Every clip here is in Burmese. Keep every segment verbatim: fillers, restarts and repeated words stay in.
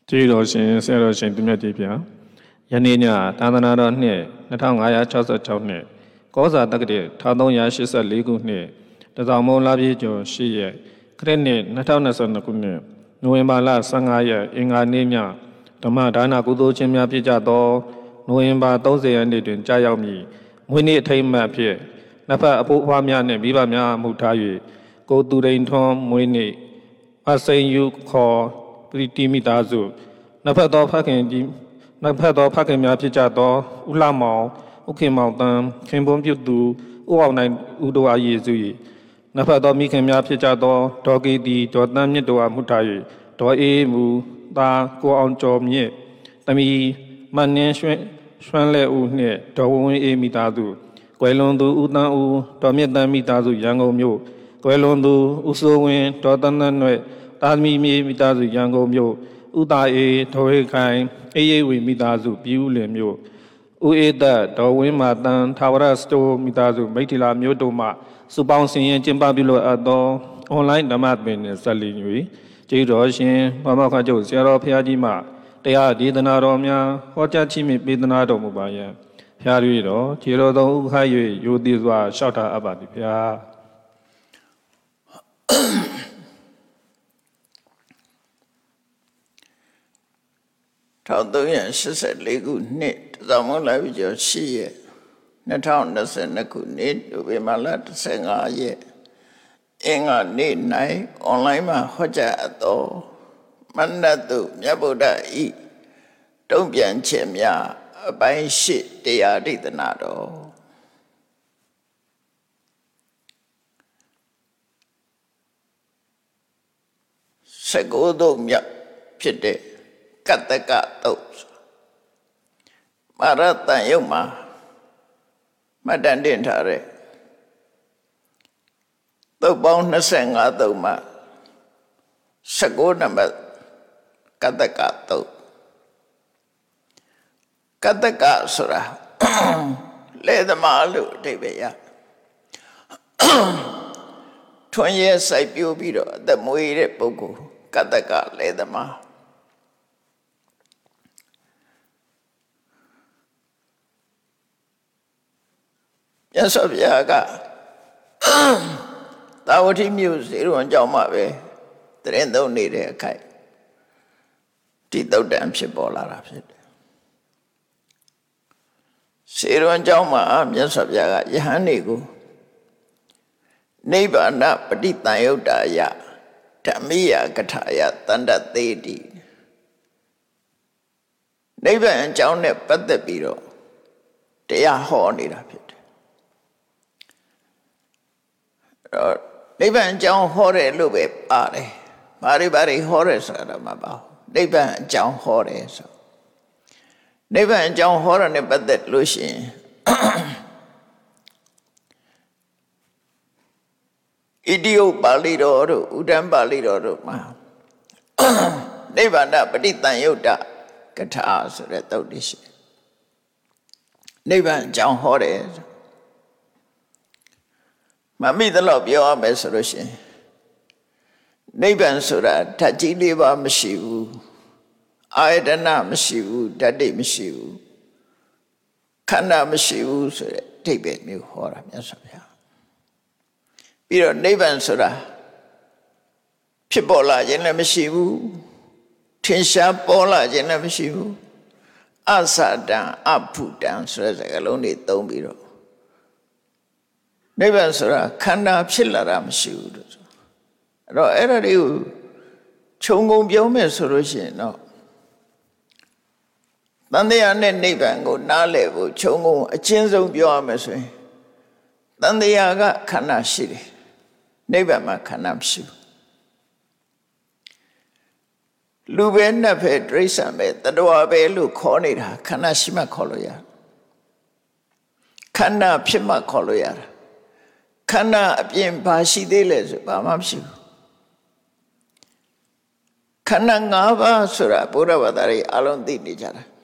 ကျေးတော်ရှင်ဆရာတော်ရှင်သူမြတ်ကြီးဗျာယနေ့ညသာသနာတော်နှစ်နှစ်ထောင်ငါးရာ၆ဆ၆နှစ်ကောဇာတက္ကရာတစ်ထောင်သုံးရာရှစ်ဆယ့်လေးခုနှစ်တစောင်းမုံလပြည့်ကျော်၈ရက်ခရစ်နှစ်နှစ်ထောင်နှစ်ဆယ်နှစ်ခုနှစ်နိုဝင်ဘာလဆယ့်ငါးရက်အင်္ဂါနေ့ညဓမ္မဒါနကုသိုလ်ခြင်းများဖြစ်ကြသောနိုဝင်ဘာသုံးဆယ်ရက်နေ့တွင်ကြာရောက်မည်မွေးနေ့အထိမ်းအမှတ်ဖြင့်နှစ်ဖက်အဖိုးအဖွားများနှင့်မိဘများမှုထား၍ကိုသူရိန်ထွန်းမွေးနေ့အစိန်ယူခေါ်ပရိတိမိသားစုနှစ်ဖက်သောဖခင်ကြီးနှစ်ဖက်သောဖခင်များဖြစ်ကြသောဦးလှမောင်ဥခင်မောင်တန်းခင်ပွန်းပြုသူဦးအောင်နိုင်ဦးတို့အားရည်စု၏နှစ်ဖက်သောမိခင်များဖြစ်ကြသောဒေါ်ကီတီဒေါ်တန်းမြင့်တို့အားမှုထား၍ဒေါ်အေးမူသားကိုအောင်ကျော်မြင့်တမီမန်နင်းရွှဲရွှမ်းလဲဦးနှင့်ဒေါ်ဝင်းဝင်းအေးမိသားစုကွယ်လွန်သူဦးတန်းဦးဒေါ်မြင့်တန်းမိသားစုရန်ကုန်မြို့ကွယ်လွန်သူဦးစိုးဝင်းဒေါ်တန်းတန်းနှင့်တာသမီမြေမိသားစုရန်ကုန်မြို့ဥတာအေဒေါ်ရေခိုင်အေးအေးဝေမိသားစုပြည်ဦးလင်မြို့ဦးအေးသက်ဒေါ်ဝင်းမာတန်ထာဝရစတိုမိသားစုမိထ္ထီလာမြို့တို့မှစုပေါင်းဆင်ရင်ကျင်းပပြုလို့အပ်သောအွန်လိုင်းဓမ္မသင်နှင့်ဆက်လီ၍ကျေးတော်ရှင်ဘာမခကျုပ်ဆရာတော်ဘုရားကြီးမှတရားဒေသနာတော်များဟောကြားချီးမြှင့်ပေးသနာတော်မူပါယံဖျား၍တော်ခြေတော်သုံးဥခိုက်၍ရိုသေစွာလျှောက်ထားအပ်ပါသည်ဖျားထောင်သုံးရာရှစ်ဆယ့်လေးခုနှစ်တစောင်းမုံလပြည့်ကျော်၈ရက်နှစ်ထောင်နှစ်ဆယ်နှစ်ခုနှစ်နိုဝင်ဘာလတစ်ဆယ်ငါးရက်အင်္ဂါနေ့၌အွန်လိုင်းမှာဟောကြားအပ်သောမန္တတုမြတ်ဗုဒ္ဓဤတုံ့ပြန်ချက်များအပိုင်း၈တရားဒေသနာတော်စကုသိုလ်မြတ်ဖြစ်တဲ့ကတ္တကတုတ်မာရတန်ယုတ်မှာမှတ်တမ်းတင်ထားတဲ့သုတ်ပေါင်း၂၅သုတ်မှာ၁၉နံပါတ်ကတ္တကတုတ်ကတ္တကဆိုတာလေသမားလို့အဓိပ္ပာယ်ရထွန်းရဲစိုက်ပျိုးပြီးတော့အသက်မွေးတဲ့ပုဂ္ဂိုလ်ကတ္တကလေသမားမြတ်စွာဘုရားကသာဝတိမြို့ဇေရဝံကျောင်းမှာပဲတရင်သုံးနေတဲ့အခိုက်ဒီတုတ်တံဖြစ်ပေါ်လာတာဖြစ်တယ်ဇေရဝံကျောင်းမှာမြတ်စွာဘုရားကယဟန်နေကိုနိဗ္ဗာန်ပฏิတန်ယုတ်တာယဓမ္မိယကထာယတန္တသေးတိနိဗ္ဗာန်အကြောင်းနဲ့ပတ်သက်ပြီးတော့တရားဟောနေတာဖြစ်နိဗ္ဗာန်အကြောင်းဟောတယ်လို့ပဲပါတယ်ဘာတွေဘာတွေဟောတယ်ဆိုတာမပါဘူးနိဗ္ဗာန်အကြောင်းဟောတယ်ဆိုနိဗ္ဗာန်အကြောင်းဟောတာနဲ့ပတ်သက်လို့ရှိရင်ဣတိယပါဠိတော်တို့ဥဒ္ဒံပါဠိတော်တို့မှာနိဗ္ဗာန်ပฏิတန်ယုတ်တကထာဆိုတဲ့သုတ်တိရှိနိဗ္ဗာန်အကြောင်းဟောတယ်မမိသလောက်ပြောရမယ်ဆိုလို့ရှိရင်နိဗ္ဗာန်ဆိုတာဓာတ်ကြီးလေးပါမရှိဘူးအာယတနာမရှိဘူးဓာတ်တိမရှိဘူးခန္ဓာမရှိဘူးဆိုတဲ့အဓိပ္ပာယ်မျိုးဟောတာမြတ်စွာဘုရားပြီးတော့နိဗ္ဗာန်ဆိုတာဖြစ်ပေါ်လာခြင်းလည်းမရှိဘူးထင်ရှားပေါ်လာခြင်းလည်းမရှိဘူးအသတံအဖုတံဆိုတဲ့စကားလုံးတွေသုံးပြီးတော့နိဗ္ဗာန်ဆိုတာခန္ဓာဖြစ်လာတာမရှိဘူးလို့ဆိုအဲ့တော့အဲ့ဒါတွေကိုခြုံငုံပြောမယ်ဆိုလို့ရှိရင်တော့တန်တရားနဲ့နိဗ္ဗာန်ကိုနားလည်ဖို့ခြုံငုံအချင်းဆုံးပြောရမယ်ဆိုရင်တန်တရားကခန္ဓာရှိတယ်နိဗ္ဗာန်မှာခန္ဓာမရှိဘူးလူပဲနတ်ပဲတိရစ္ဆာန်ပဲတတဝါပဲလို့ခေါ်နေတာခန္ဓာရှိမှခေါ်လို့ရတယ်ခန္ဓာဖြစ်မှခေါ်လို့ရတယ်ခန္ဓာအပြင်ဘာရှိသေးလဲဆိုဘာမှမရှိဘူးခန္ဓာ၅ပါးဆိုတာဘုရားဘာသာရေးအလုံးသိနေကြတာ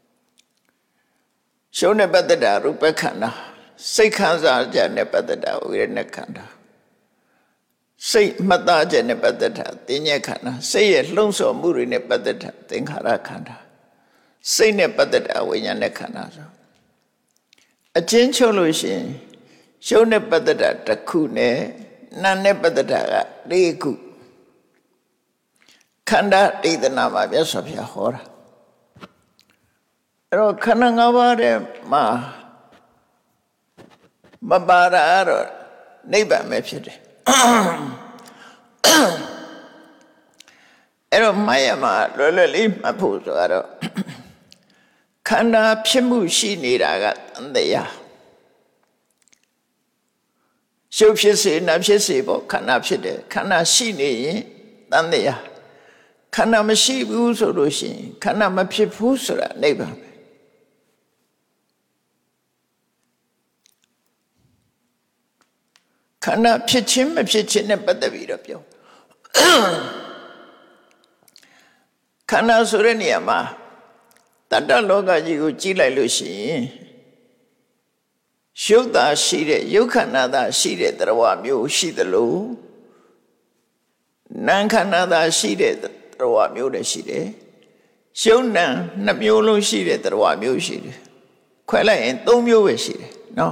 ရှုံးနဲ့ပတ်သက်တာရူပခန္ဓာစိတ်ခံစားကြနဲ့ပတ်သက်တာဝိရဏခန္ဓာစိတ်မှတ်သားချက်နဲ့ပတ်သက်တာသင်ညက်ခန္ဓာစိတ်ရဲ့လှုံ့ဆော်မှုတွေနဲ့ပတ်သက်တာသင်္ခါရခန္ဓာစိတ်နဲ့ပတ်သက်တာဝိညာဉ်နဲ့ခန္ဓာဆိုအချင်းချုပ်လို့ရှိရင်ရှုံးနဲ့ပတ်သက်တာတစ်ခုနဲ့နာနဲ့ပတ်သက်တာကလေးခုခန္ဓာဒေသနာမှာမြတ်စွာဘုရားဟောတာအဲ့တော့ခန္ဓာ၅ပါးတဲ့မှာမပါတာတော့နိဗ္ဗာန်ပဲဖြစ်တယ်အဲ့တော့မယမှာလွယ်လွယ်လေးမှတ်ဖို့ဆိုတော့ခန္ဓာဖြစ်မှုရှိနေတာကတန်တရားရှုပ်ဖြစ်စေနာဖြစ်စေပေါ့ခန္ဓာဖြစ်တယ်ခန္ဓာရှိနေရင်တန်တရားခန္ဓာမရှိဘူးဆိုလို့ရှိရင်ခန္ဓာမဖြစ်ဘူးဆိုတာနိဗ္ဗာန်ပဲခန္ဓာဖြစ်ခြင်းမဖြစ်ခြင်းနဲ့ပတ်သက်ပြီးတော့ပြောခန္ဓာဆိုတဲ့နေရာမှာတတ္တလောကကြီးကိုကြည့်လိုက်လို့ရှိရင်ရုပ်သာရှိတဲ့ရုပ်ခန္ဓာသာရှိတဲ့သရဝမျိုးရှိသလိုနာမ်ခန္ဓာသာရှိတဲ့သရဝမျိုးလည်းရှိတယ်ရှုံနံနှစ်မျိုးလုံးရှိတဲ့သရဝမျိုးရှိတယ်ခွဲလိုက်ရင်သုံးမျိုးပဲရှိတယ်နော်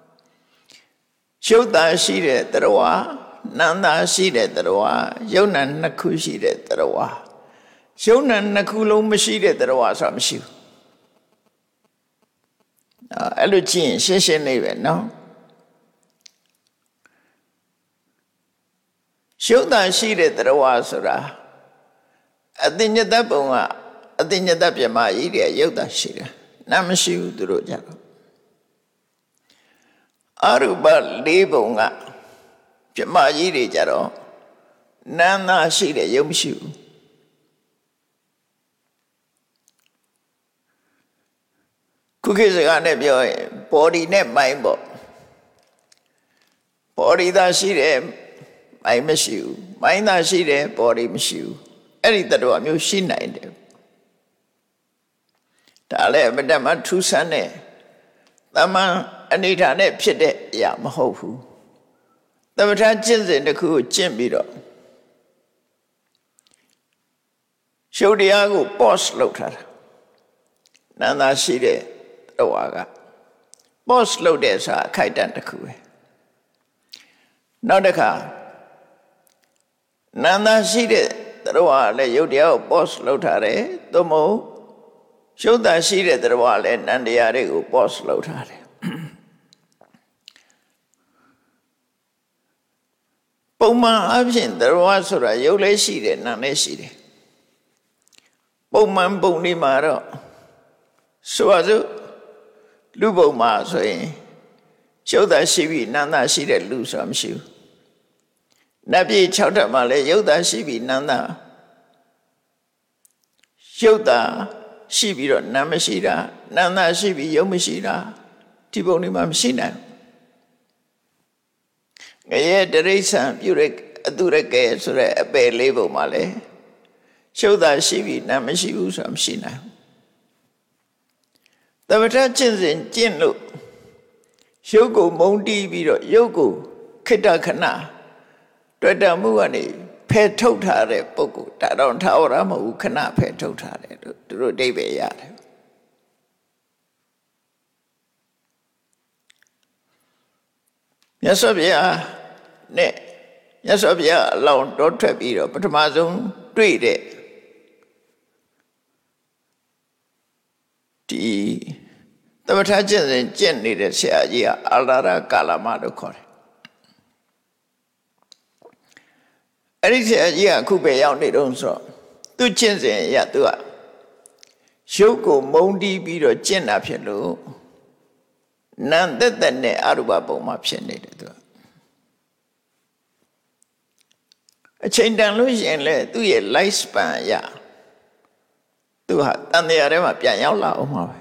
ရုပ်သာရှိတဲ့သရဝနာမ်သာရှိတဲ့သရဝရုပ်နံနှစ်ခုရှိတဲ့သရဝရုပ်နံနှစ်ခုလုံးမရှိတဲ့သရဝဆိုတာမရှိဘူးအဲ့လိုကြည့်ရင်ရှင်းရှင်းလေးပဲနော်ရှုပ်တာရှိတဲ့သရဝဆိုတာအတိညတပုံကအတိညတပြမကြီးတဲ့ရုပ်တာရှိတယ်နာမရှိဘူးသူတို့ကြတော့အရူပလေးပုံကပြမကြီးတွေကြတော့နာနာရှိတဲ့ရုပ်မရှိဘူးခုခေတ်စကားနဲ့ပြောရင် body နဲ့ mind ပေါ့ body သာရှိတယ် mind မရှိဘူး mind သာရှိတယ် body မရှိဘူးအဲ့ဒီတတ္တဝါမျိုးရှိနိုင်တယ်ဒါလည်းအမတ္တမထူးဆန်းတဲ့သမန်အနေထားနဲ့ဖြစ်တဲ့အရာမဟုတ်ဘူးသမထကျင့်စဉ်တစ်ခုကိုကျင့်ပြီးတော့ရှုပ်တရားကို pause လုပ်ထားတာနန္တာရှိတဲ့တော့က pause လုပ်တဲ့ဆိုတာအခိုက်အတန့်တစ်ခုပဲနောက်တစ်ခါနန္တာရှိတဲ့တော့လည်းယုတ်တရားကို pause လုပ်ထားတယ်သို့မဟုတ်ရှုပ်တာရှိတဲ့တော့လည်းနန္တရားတွေကို pause လုပ်ထားတယ်ပုံမှန်အဖြစ်တော့ဆိုတာယုတ်လည်းရှိတယ်နာမ်လည်းရှိတယ်ပုံမှန်ပုံဒီမှာတော့ဆိုပါစို့လူပုံမှာဆိုရင်ရှုပ်တာရှိပြီးနာမ်တာရှိတဲ့လူဆိုတာမရှိဘူးနတ်ပြည်၆ဓာတ်မှာလည်းယုတ်တာရှိပြီးနာမ်တာယုတ်တာရှိပြီးတော့နာမ်မရှိတာနာမ်တာရှိပြီးယုတ်မရှိတာဒီပုံဒီမှာမရှိနိုင်ငရဲတရိစ္ဆာန်ပြုတဲ့အတုရကဲဆိုတဲ့အပယ်လေးပုံမှာလည်းရှုပ်တာရှိပြီးနာမ်မရှိဘူးဆိုတာမရှိနိုင်သမထကျင့်စဉ်ကျင့်လို့ရုပ်ကိုမုံတီးပြီးတော့ရုပ်ကိုခိတ္တခဏတွေ့တမှုကနေဖယ်ထုတ်ထားတဲ့ပုဂ္ဂိုလ်ဒါတော့ထာဝရမဟုတ်ဘူးခဏဖယ်ထုတ်ထားတယ်လို့သူတို့အဓိပ္ပာယ်ရတယ်မြတ်စွာဘုရားနဲ့မြတ်စွာဘုရားအလောင်းတော်ထွက်ပြီးတော့ပထမဆုံးတွေ့တဲ့ဒီသမထကျင့်စဉ်ကျင့်နေတဲ့ဆရာကြီးကအာလာရကာလမလို့ခေါ်တယ်အဲ့ဒီဆရာကြီးကအခုပဲရောက်နေတော့ဆိုတော့သူကျင့်စဉ်ရသူကရုပ်ကိုမုံတီးပြီးတော့ကျင့်တာဖြစ်လို့နံသက်သက်နဲ့အရူပပုံမှာဖြစ်နေတယ်သူကအချိန်တန်လို့ရှိရင်လေသူ့ရဲ့ life span ရသူဟာတန်တရားထဲမှာပြန်ရောက်လာအောင်မှာပဲ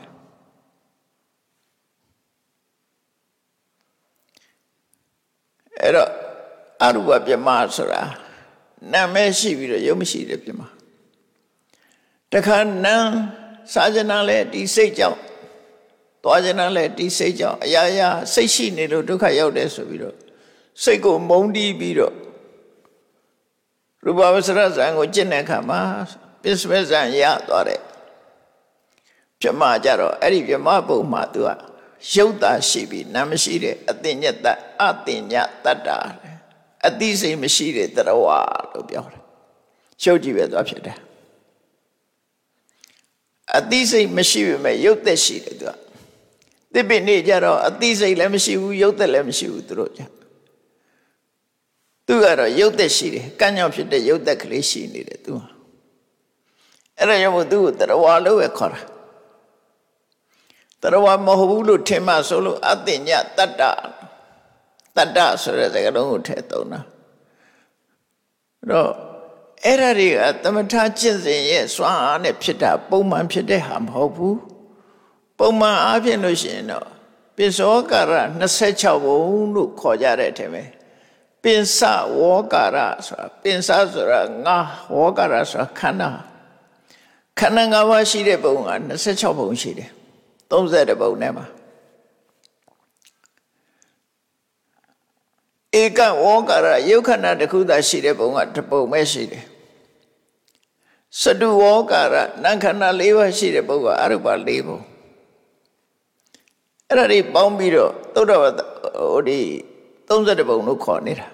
အဲ့တော့အရူပပြမဆိုတာနာမည်ရှိပြီးတော့ရုပ်မရှိတဲ့ပြမတခါနံစာကြနာလဲဒီစိတ်ကြောင့်သွားကြနာလဲဒီစိတ်ကြောင့်အရာရာစိတ်ရှိနေလို့ဒုက္ခရောက်တယ်ဆိုပြီးတော့စိတ်ကိုမုံတီးပြီးတော့ရူပဝဆရဇံကိုကျင့်တဲ့အခါမှာပစ္စမဇံရသွားတဲ့ပြမကြတော့အဲ့ဒီပြမပုံမှာသူကရုပ်တာရှိပြီးနာမရှိတဲ့အသိညတအသိညတတ္တာအသိစိတ်မရှိတဲ့တရဝလို့ပြောတယ်ရှုပ်ကြည့်ပဲသွားဖြစ်တယ်အသိစိတ်မရှိပေမဲ့ရုပ်သက်ရှိတယ်သူကသစ်ပင်နေကြတော့အသိစိတ်လည်းမရှိဘူးရုပ်သက်လည်းမရှိဘူးသူတို့ကြသူကတော့ရုပ်သက်ရှိတယ်ကံ့ကြောင့်ဖြစ်တဲ့ရုပ်သက်ကလေးရှိနေတယ်သူကအဲ့ဒါကြောင့်မို့သူ့ကိုတရဝလို့ပဲခေါ်တာတရဝမဟုတ်ဘူးလို့ထင်မှဆိုလို့အသိညတတ္တတတ္တဆိုတဲ့စကားလုံးကိုထည့်သုံးတာအဲ့တော့အဲ့ဒါတွေကသမထကျင့်စဉ်ရဲ့စွမ်းအားနဲ့ဖြစ်တာပုံမှန်ဖြစ်တဲ့ဟာမဟုတ်ဘူးပုံမှန်အားဖြင့်လို့ရှိရင်တော့ပိစောကာရยี่สิบหกဘုံလို့ခေါ်ကြတဲ့အထင်ပဲပိစဝောကာရဆိုတာပိစဆိုတာငါဝောကာရဆိုတာခန္ဓာခန္ဓာ၅ပါးရှိတဲ့ဘုံကยี่สิบหกဘုံရှိတယ်သုံး十ဘုံနဲ့မှာဧကဝောကာရယုတ်ခန္ဓာတစ်ခုသာရှိတဲ့ဘုံကတစ်ပုံပဲရှိတယ်စတုဝောကာရနာခန္ဓာ၄ပါးရှိတဲ့ဘုံကအရုပ၄ဘုံအဲ့ဒါတွေပေါင်းပြီးတော့သုဒ္ဓဝတ္တဟိုဒီသုံး十ဘုံလို့ခေါ်နေတာ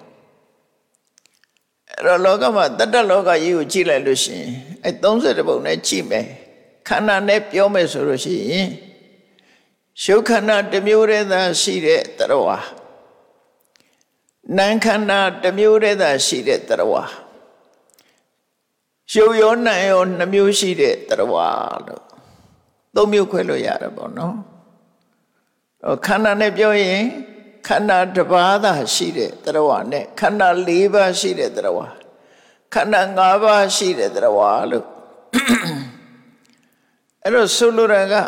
အဲ့တော့လောကမှာတတ္တလောကကြီးကိုကြည့်လိုက်လို့ရှိရင်အဲ့သုံး十ဘုံနဲ့ကြည့်မယ်ခန္ဓာနဲ့ပြောမယ်ဆိုလို့ရှိရင်ရှုခန္ဓာတစ်မျိုးတည်းသာရှိတဲ့တရဝနာခန္ဓာတစ်မျိုးတည်းသာရှိတဲ့တရဝရှုရောနာရောနှစ်မျိုးရှိတဲ့တရဝလို့သုံးမျိုးခွဲလို့ရတယ်ပေါ့နော်ခန္ဓာနဲ့ပြောရင်ခန္ဓာတစ်ပါးသာရှိတဲ့တရဝနဲ့ခန္ဓာ၄ပါးရှိတဲ့တရဝခန္ဓာ၅ပါးရှိတဲ့တရဝလို့အဲ့တော့ဆိုလိုတာက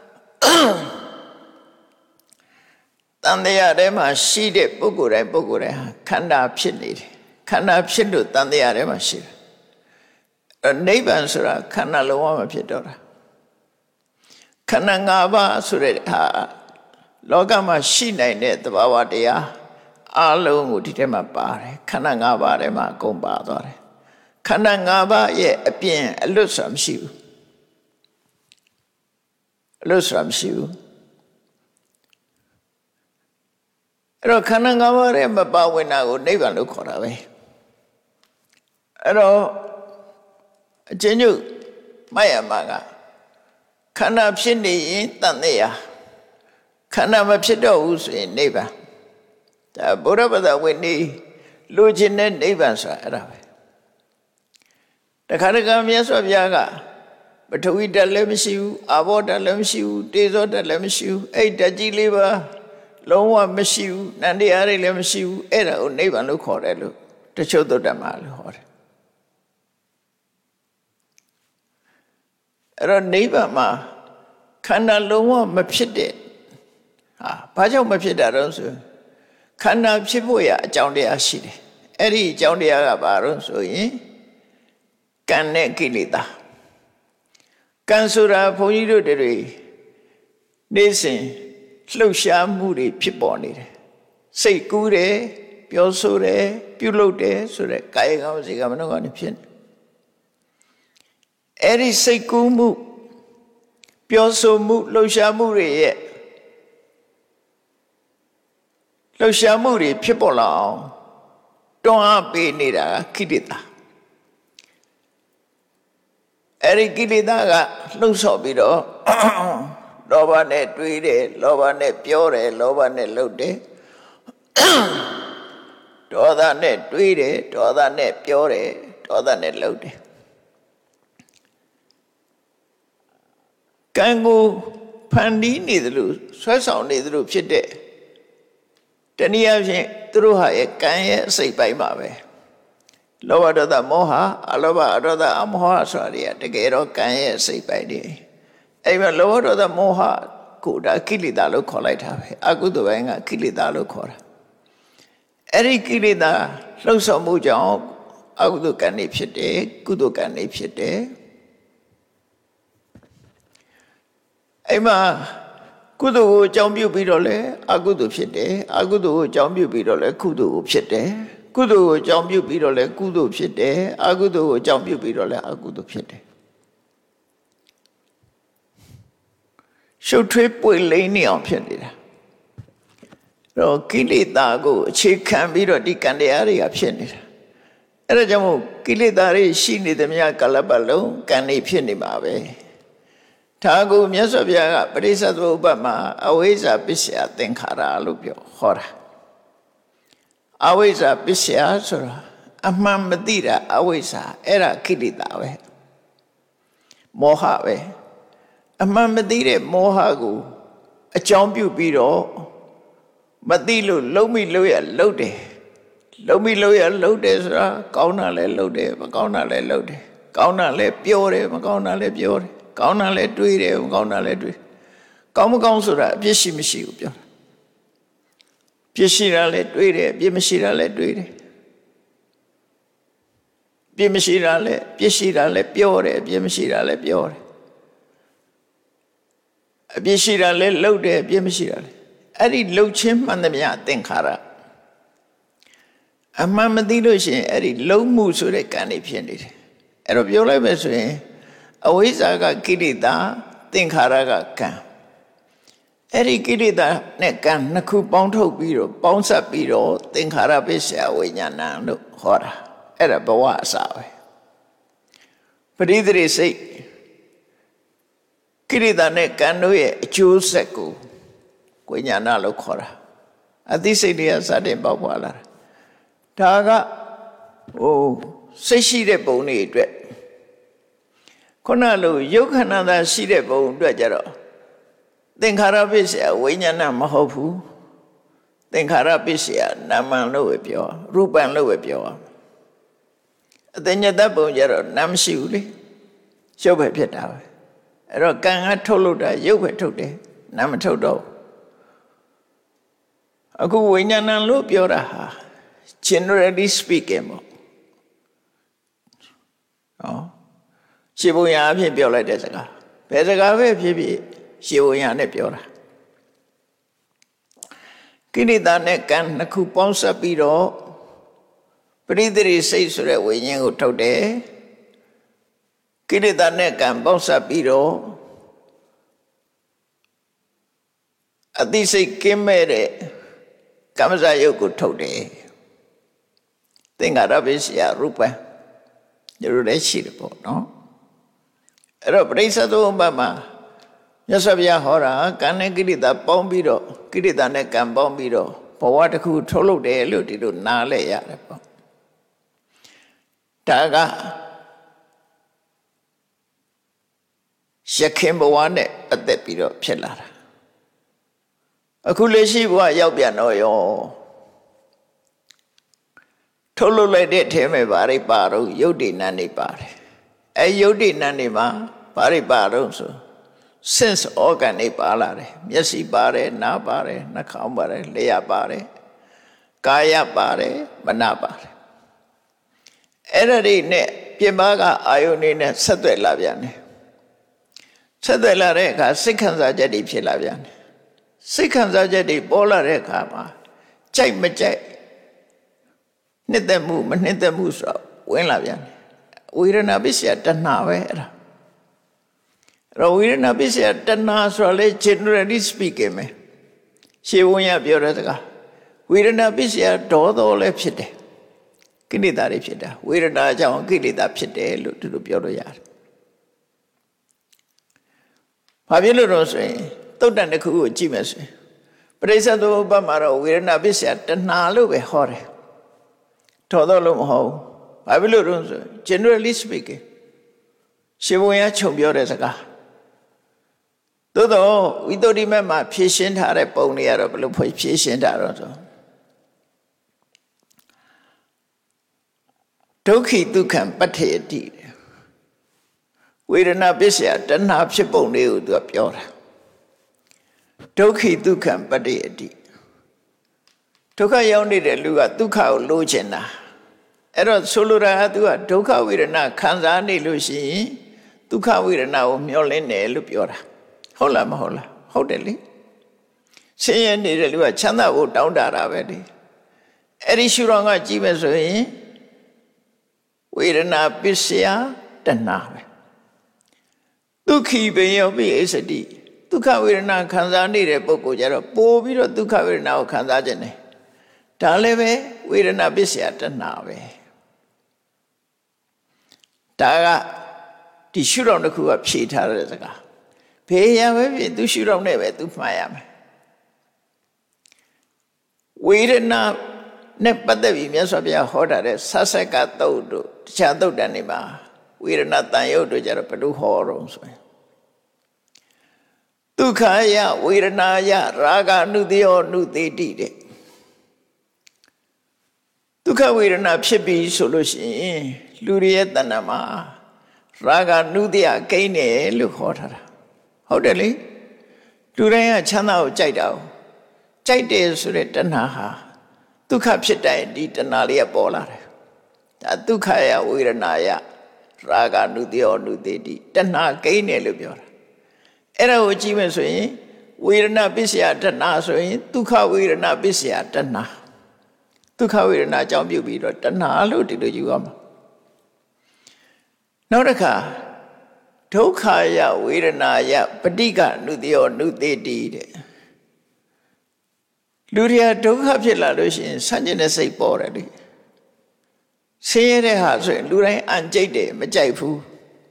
တန်တရားထဲမှာရှိတဲ့ပုဂ္ဂိုလ်တိုင်းပုဂ္ဂိုလ်တိုင်းဟာခန္ဓာဖြစ်နေတယ်ခန္ဓာဖြစ်လို့တန်တရားထဲမှာရှိတယ်အဲ့နိဗ္ဗာန်ဆိုတာခန္ဓာလုံးဝမဖြစ်တော့တာခန္ဓာ၅ပါးဆိုတဲ့ဟာလောကမှာရှိနိုင်တဲ့သဘာဝတရားအလုံးကိုဒီထဲမှာပါတယ်ခန္ဓာ၅ပါးထဲမှာအကုန်ပါသွားတယ်ခန္ဓာ၅ပါးရဲ့အပြင်အလွတ်ဆိုတာမရှိဘူးအလွတ်ဆိုတာမရှိဘူးအဲ့တော့ခန္ဓာ၅ပါးရဲ့မပါဝင်တာကိုနိဗ္ဗာန်လို့ခေါ်တာပဲအဲ့တော့အကျဉ်းချုပ်မှတ်ရမှာကခန္ဓာဖြစ်နေရင်တန်တရားခန္ဓာမဖြစ်တော့ဘူးဆိုရင်နိဗ္ဗာန်ဒါဗုဒ္ဓဘာသာဝင်နေလူချင်းတဲ့နိဗ္ဗာန်ဆိုတာအဲ့ဒါပဲတခါတခါမြတ်စွာဘုရားကပထဝီဓာတ်လည်းမရှိဘူးအာဘောဓာတ်လည်းမရှိဘူးတေဇောဓာတ်လည်းမရှိဘူးအဲ့ဓာတ်ကြီးလေးပါလုံးဝမရှိဘူးနန္တရားတွေလည်းမရှိဘူးအဲ့ဒါကိုနိဗ္ဗာန်လို့ခေါ်တယ်လို့တချို့သုတ္တမလို့ခေါ်တယ်အဲ့တော့နိဗ္ဗာန်မှာခန္ဓာလုံးဝမဖြစ်တဲ့ဟာဘာကြောင့်မဖြစ်တာတော့ဆိုခန္ဓာဖြစ်ဖို့ရအကြောင်းတရားရှိတယ်အဲ့ဒီအကြောင်းတရားကဘာလို့ဆိုရင်ကံနဲ့ကိလေသာကံဆိုတာဘုန်းကြီးတို့တွေနေ့စဉ်လှုပ်ရှားမှုတွေဖြစ်ပေါ်နေတယ်စိတ်ကူးတယ်ပြောဆိုတယ်ပြုလုပ်တယ်ဆိုတဲ့ကာယကံစေကံမနောကံဖြစ်နေအဲ့ဒီစိတ်ကူးမှုပြောဆိုမှုလှုပ်ရှားမှုတွေရဲ့လှုပ်ရှားမှုတွေဖြစ်ပေါ်လာအောင်တွန်းအားပေးနေတာကိလေသာအဲ့ဒီကိလေသာကလှုပ်ဆော်ပြီးတော့လောဘနဲ့တွေးတယ်လောဘနဲ့ပြောတယ်လောဘနဲ့လုပ်တယ်ဒေါသနဲ့တွေးတယ်ဒေါသနဲ့ပြောတယ်ဒေါသနဲ့လုပ်တယ်ကံကိုဖန်တီးနေသလိုဆွဲဆောင်နေသလိုဖြစ်တဲ့တနည်းအားဖြင့်သူတို့ဟာရဲ့ကံရဲ့အစိတ်ပိုင်းပါပဲလောဘဒေါသမောဟအလောဘအဒေါသအမောဟဆိုတာတွေကတကယ်တော့ကံရဲ့အစိတ်ပိုင်းတွေအဲ့မှာလောဘဒေါသမောဟကိုဒါကိလေသာလို့ခေါ်လိုက်တာပဲအကုသိုလ်ပိုင်းကကိလေသာလို့ခေါ်တာအဲ့ဒီကိလေသာလှုပ်ဆောင်မှုကြောင့်အကုသိုလ်ကံတွေဖြစ်တယ်ကုသိုလ်ကံတွေဖြစ်တယ်အဲ့မှာကုသိုလ်ကိုအကြောင်းပြုပြီးတော့လဲအကုသိုလ်ဖြစ်တယ်အကုသိုလ်ကိုအကြောင်းပြုပြီးတော့လဲကုသိုလ်ကိုဖြစ်တယ်ကုသိုလ်ကိုအကြောင်းပြုပြီးတော့လည်းကုသိုလ်ဖြစ်တယ်အကုသိုလ်ကိုအကြောင်းပြုပြီးတော့လည်းအကုသိုလ်ဖြစ်တယ်ရှုပ်ထွေးပွေလိမ့်နေအောင်ဖြစ်နေတာတော့ကိလေသာကိုအခြေခံပြီးတော့ဒီကံတရားတွေကဖြစ်နေတာအဲ့ဒါကြောင့်မို့ကိလေသာတွေရှိနေသမျှကာလပတ်လုံးကံတွေဖြစ်နေမှာပဲဒါကိုမြတ်စွာဘုရားကပရိစ္ဆေသမုပ္ပါဒ်မှာအဝိဇ္ဇာပစ္စယသင်္ခါရလို့ပြောဟောတာအဝိဇ္ဇာပစ္စယဆိုတာအမှန်မသိတာအဝိဇ္ဇာအဲ့ဒါကိလေသာပဲမောဟပဲအမှန်မသိတဲ့မောဟကိုအကြောင်းပြုပြီးတော့မသိလို့လုံးမိလို့ရလုံးတယ်လုံးမိလို့ရလုံးတယ်ဆိုတာကောင်းတာလည်းလုံးတယ်မကောင်းတာလည်းလုံးတယ်ကောင်းတာလည်းပြောတယ်မကောင်းတာလည်းပြောတယ်ကောင်းတာလည်းတွေးတယ်မကောင်းတာလည်းတွေးကောင်းမကောင်းဆိုတာအပြစ်ရှိမရှိကိုပြောတာပြစ်ရှိတာလည်းတွေးတယ်ပြစ်မရှိတာလည်းတွေးတယ်ပြစ်မရှိတာလည်းပြစ်ရှိတာလည်းပြောတယ်ပြစ်မရှိတာလည်းပြောတယ်အပြစ်ရှိတာလည်းလှုပ်တယ်အပြစ်မရှိတာလည်းအဲ့ဒီလှုပ်ခြင်းမှန်သမျှသင်္ခါရအမှန်မသိလို့ရှိရင်အဲ့ဒီလှုပ်မှုဆိုတဲ့ကံတွေဖြစ်နေတယ်အဲ့တော့ပြောလိုက်မယ်ဆိုရင်အဝိဇ္ဇာကကိလေသာသင်္ခါရကကံအဲ့ဒီကိလေသာနဲ့ကံနှစ်ခုပေါင်းထုတ်ပြီးတော့ပေါင်းစပ်ပြီးတော့သင်္ခါရပစ္စယဝိညာဏလို့ဟောတာအဲ့ဒါဘဝအစပဲပရိသေစိတ်ကိလေသာနဲ့ကံတို့ရဲ့အကျိုးဆက်ကိုဝိညာဏလို့ခေါ်တာအသိစိတ်တွေကစတင်ပေါက်ဖွာလာတာဒါကဟိုစိတ်ရှိတဲ့ပုံတွေအတွက်ခုနလိုယုတ်ခန္ဓာသာရှိတဲ့ပုံအတွက်ကြတော့သင်္ခါရပစ္စယဝိညာဏမဟုတ်ဘူးသင်္ခါရပစ္စယနာမံလို့ပဲပြောရူပံလို့ပဲပြောရအတဉ္ဇတပုံကြတော့နာမရှိဘူးလေရုပ်ပဲဖြစ်တာပဲအဲ့တော့ကံကထုတ်လို့တာရုပ်ပဲထုတ်တယ်နာမထုတ်တော့အခုဝိညာဏလို့ပြောတာဟာ generally speaking ပေါ့ဟောရှင်းပုံရအဖြစ်ပြောလိုက်တဲ့စကားဘယ်စကားပဲဖြစ်ဖြစ်ရှင်းပုံရနဲ့ပြောတာကိလေသာနဲ့ကံနှစ်ခုပေါင်းစပ်ပြီးတော့ပရိသေရိစိတ်ဆိုတဲ့ဝိညာဉ်ကိုထုတ်တယ်ကိလေသာနဲ့ကံပေါင်းစပ်ပြီးတော့အသိစိတ်ကင်းမဲ့တဲ့ကမ္မဇယုတ်ကိုထုတ်တယ်သင်္ခါရပစ္စယရူပံဒီလိုလည်းရှိတယ်ပေါ့နော်အဲ့တော့ပရိစ္ဆေသမုပ္ပါဒ်မှာမြတ်စွာဘုရားဟောတာကံနဲ့ကိလေသာပေါင်းပြီးတော့ကိလေသာနဲ့ကံပေါင်းပြီးတော့ဘဝတစ်ခုထုတ်လုပ်တယ်လို့ဒီလိုနားလဲရတယ်ပေါ့ဒါကရခင်ဘဝနဲ့အသက်ပြီးတော့ဖြစ်လာတာအခုလက်ရှိဘဝရောက်ပြန်တော့ရောထုတ်လုပ်လိုက်တဲ့ထဲမှာဘာတွေပါတော့ယုတ်တိနန်းတွေပါတယ်အဲယုတ်တိနန်းတွေမှာဘာတွေပါတော့ဆို sense organ တွေပါလာတယ်မျက်စိပါတယ်နားပါတယ်နှာခေါင်းပါတယ်လျှာပါတယ်ကာယပါတယ်မနပါတယ်အဲ့ဒါတွေနဲ့ပြင်ပကအာယုန်တွေနဲ့ဆက်သွယ်လာပြန်တယ်ဆက်သွယ်လာတဲ့အခါစိတ်ခံစားချက်တွေဖြစ်လာပြန်တယ်စိတ်ခံစားချက်တွေပေါ်လာတဲ့အခါမှာကြိုက်မကြိုက်နှစ်သက်မှုမနှစ်သက်မှုဆိုတော့ဝင်လာပြန်တယ်ဝေဒနာပစ္စယတဏှာပဲအဲ့ဒါရောဝေဒနာပစ္စယတဏှာဆိုတော့လေ generally speaking ပဲရှေးဘုန်းကြီးပြောတဲ့စကားဝေဒနာပစ္စယဒေါသလည်းဖြစ်တယ်ကိလေသာတွေဖြစ်တာဝေဒနာကြောင့်ကိလေသာဖြစ်တယ်လို့သူတို့ပြောလို့ရတယ်ဘာဖြစ်လို့တော့ဆိုရင်သုတ်တန်တစ်ခုကိုကြည့်မယ်ဆိုရင်ပရိစ္ဆေသမုပ္ပါဒ်မှာတော့ဝေဒနာပစ္စယတဏှာလို့ပဲဟောတယ်ဒေါသလို့မဟုတ်ဘူးဘာဖြစ်လို့တော့ဆို generally speaking ရှင်ဘုရားခြုံပြောတဲ့စကားသို့တော့ဝိသုဒ္ဓိမတ်မှာဖြည့်ရှင်းထားတဲ့ပုံတွေကတော့ဘယ်လိုဖြည့်ရှင်းတာတော့ဆိုဒုက္ခိဒုက္ခံပဋ္ဌေအတိဝေဒနာပစ္စယတဏှာဖြစ်ပုံတွေကိုသူကပြောတာဒုက္ခိဒုက္ခံပဋ္ဌေအတိဒုက္ခရောက်နေတဲ့လူကဒုက္ခကိုလိုချင်တာအဲ့တော့ဆိုလိုတာကသူကဒုက္ခဝေဒနာခံစားနေလို့ရှိရင်ဒုက္ခဝေဒနာကိုမျောလင်းတယ်လို့ပြောတာဟုတ်လားမဟုတ်လားဟုတ်တယ်လေဆင်းရဲနေတဲ့လူကချမ်းသာဖို့တောင်းတတာပဲလေအဲ့ဒီရှုတော့ကကြည့်မယ်ဆိုရင်ဝေဒနာပစ္စယတဏှာပဲဒုက္ခိဘေယောပိအစ္စတိဒုက္ခဝေဒနာခံစားနေတဲ့ပုဂ္ဂိုလ်ကြတော့ပို့ပြီးတော့ဒုက္ခဝေဒနာကိုခံစားခြင်းတယ်ဒါလည်းပဲဝေဒနာပစ္စယတဏှာပဲဒါကဒီရှုတော့တစ်ခုကဖြေထားတဲ့စကားဘေးရပဲဖြစ်သူရှုတော့နဲ့ပဲသူမှားရမယ်ဝေဒနာနဲ့ပတ်သက်ပြီးမြတ်စွာဘုရားဟောတာတဲ့ဆဆက်ကသုတ်တို့တခြားသုတ်တန်တွေမှာဝေဒနာတန်ရုပ်တို့ကြတော့ဘယ်လိုဟောတော့ဆိုရင်ဒုက္ခယဝေဒနာယရာဂနုတယောနုတေတိတဲ့ဒုက္ခဝေဒနာဖြစ်ပြီးဆိုလို့ရှိရင်လူတွေရဲ့တဏ္ဍာမှာရာဂနုတယကိန်းတယ်လို့ခေါ်ထားတာဟုတ်တယ်လေလူတိုင်းကချမ်းသာကိုကြိုက်တာကိုကြိုက်တယ်ဆိုတဲ့တဏှာဟာဒုက္ခဖြစ်တိုင်းဒီတဏှာလေးကပေါ်လာတယ်ဒါဒုက္ခယဝေဒနာယရာဂနုတယောနုတေတိတဏှာကိန်းတယ်လို့ပြောတာအဲ့ဒါကိုကြည့်မယ်ဆိုရင်ဝေဒနာပစ္စယတဏှာဆိုရင်ဒုက္ခဝေဒနာပစ္စယတဏှာဒုက္ခဝေဒနာအကြောင်းပြုပြီးတော့တဏှာလို့ဒီလိုယူရမှာနောက်တစ်ခါဒုက္ခယဝေဒနာယပဋိက္ခနုတယောနုတေတိတဲ့လူတွေဒုက္ခဖြစ်လာလို့ရှိရင်ဆန့်ကျင်တဲ့စိတ်ပေါ်တယ်လေဆင်းရဲတဲ့ဟာဆိုရင်လူတိုင်းအံကြိတ်တယ်မကြိုက်ဘူး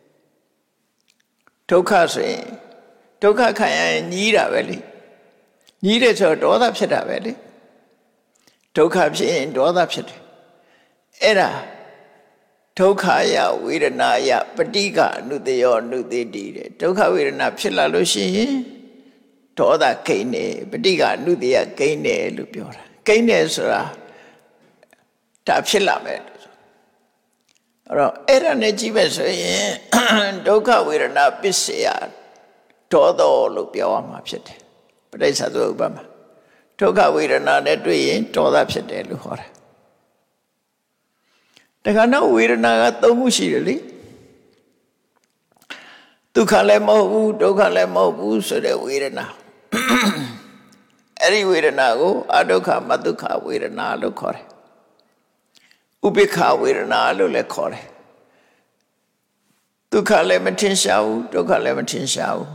ဒုက္ခဆိုရင်ဒုက္ခခံရရင်ညည်းတာပဲလေညည်းတယ်ဆိုတော့ဒေါသဖြစ်တာပဲလေဒုက္ခဖြစ်ရင်ဒေါသဖြစ်တယ်အဲ့ဒါဒုက္ခယဝေဒနာယပဋိက္ခအနုတယောအနုတေတိတဲ့ဒုက္ခဝေဒနာဖြစ်လာလို့ရှိရင်ဒေါသကိန်းတယ်ပဋိက္ခအနုတယကိန်းတယ်လို့ပြောတာကိန်းတယ်ဆိုတာဒါဖြစ်လာမယ်အဲ့တော့အဲ့ဒါနဲ့ကြည့်မယ်ဆိုရင်ဒုက္ခဝေဒနာပစ္စယဒေါသောလို့ပြောရမှာဖြစ်တယ်ပဋိစ္စသုဥပမာဒုက္ခဝေဒနာနဲ့တွေ့ရင်ဒေါသဖြစ်တယ်လို့ခေါ်တယ်တခါတော့ဝေဒနာကသုံးခုရှိတယ်လေဒုက္ခလည်းမဟုတ်ဘူးဒုက္ခလည်းမဟုတ်ဘူးဆိုတဲ့ဝေဒနာအဲ့ဒီဝေဒနာကိုအဒုက္ခမဒုက္ခဝေဒနာလို့ခေါ်တယ်ဥပိ္ပခဝေဒနာလို့လည်းခေါ်တယ်ဒုက္ခလည်းမထင်ရှားဘူးဒုက္ခလည်းမထင်ရှားဘူး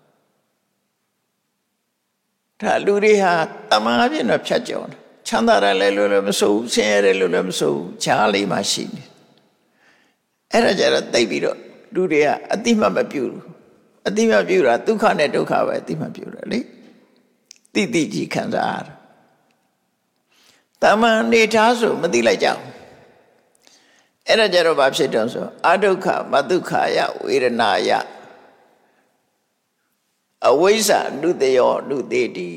ဒါလူတွေဟာတမန်အဖြစ်တော့ဖြတ်ကျော်တယ်ချမ်းသာတယ်လည်းလို့လည်းမဆိုဘူးဆင်းရဲတယ်လို့လည်းမဆိုဘူးခြားလေးမှရှိနေအဲ့ဒါကြတော့သိပြီးတော့လူတွေကအတိမတ်မပြုဘူးအတိမတ်ပြုတာဒုက္ခနဲ့ဒုက္ခပဲအတိမတ်ပြုတာလေတိတိကြီးခံစားရတာတမန်နေသားဆိုမသိလိုက်ကြဘူးအဲ့ဒါကြတော့ဘာဖြစ်တော့ဆိုအဒုက္ခမဒုက္ခယဝေဒနာယအဝိဇ္ဇာနုတယောနုတေတိ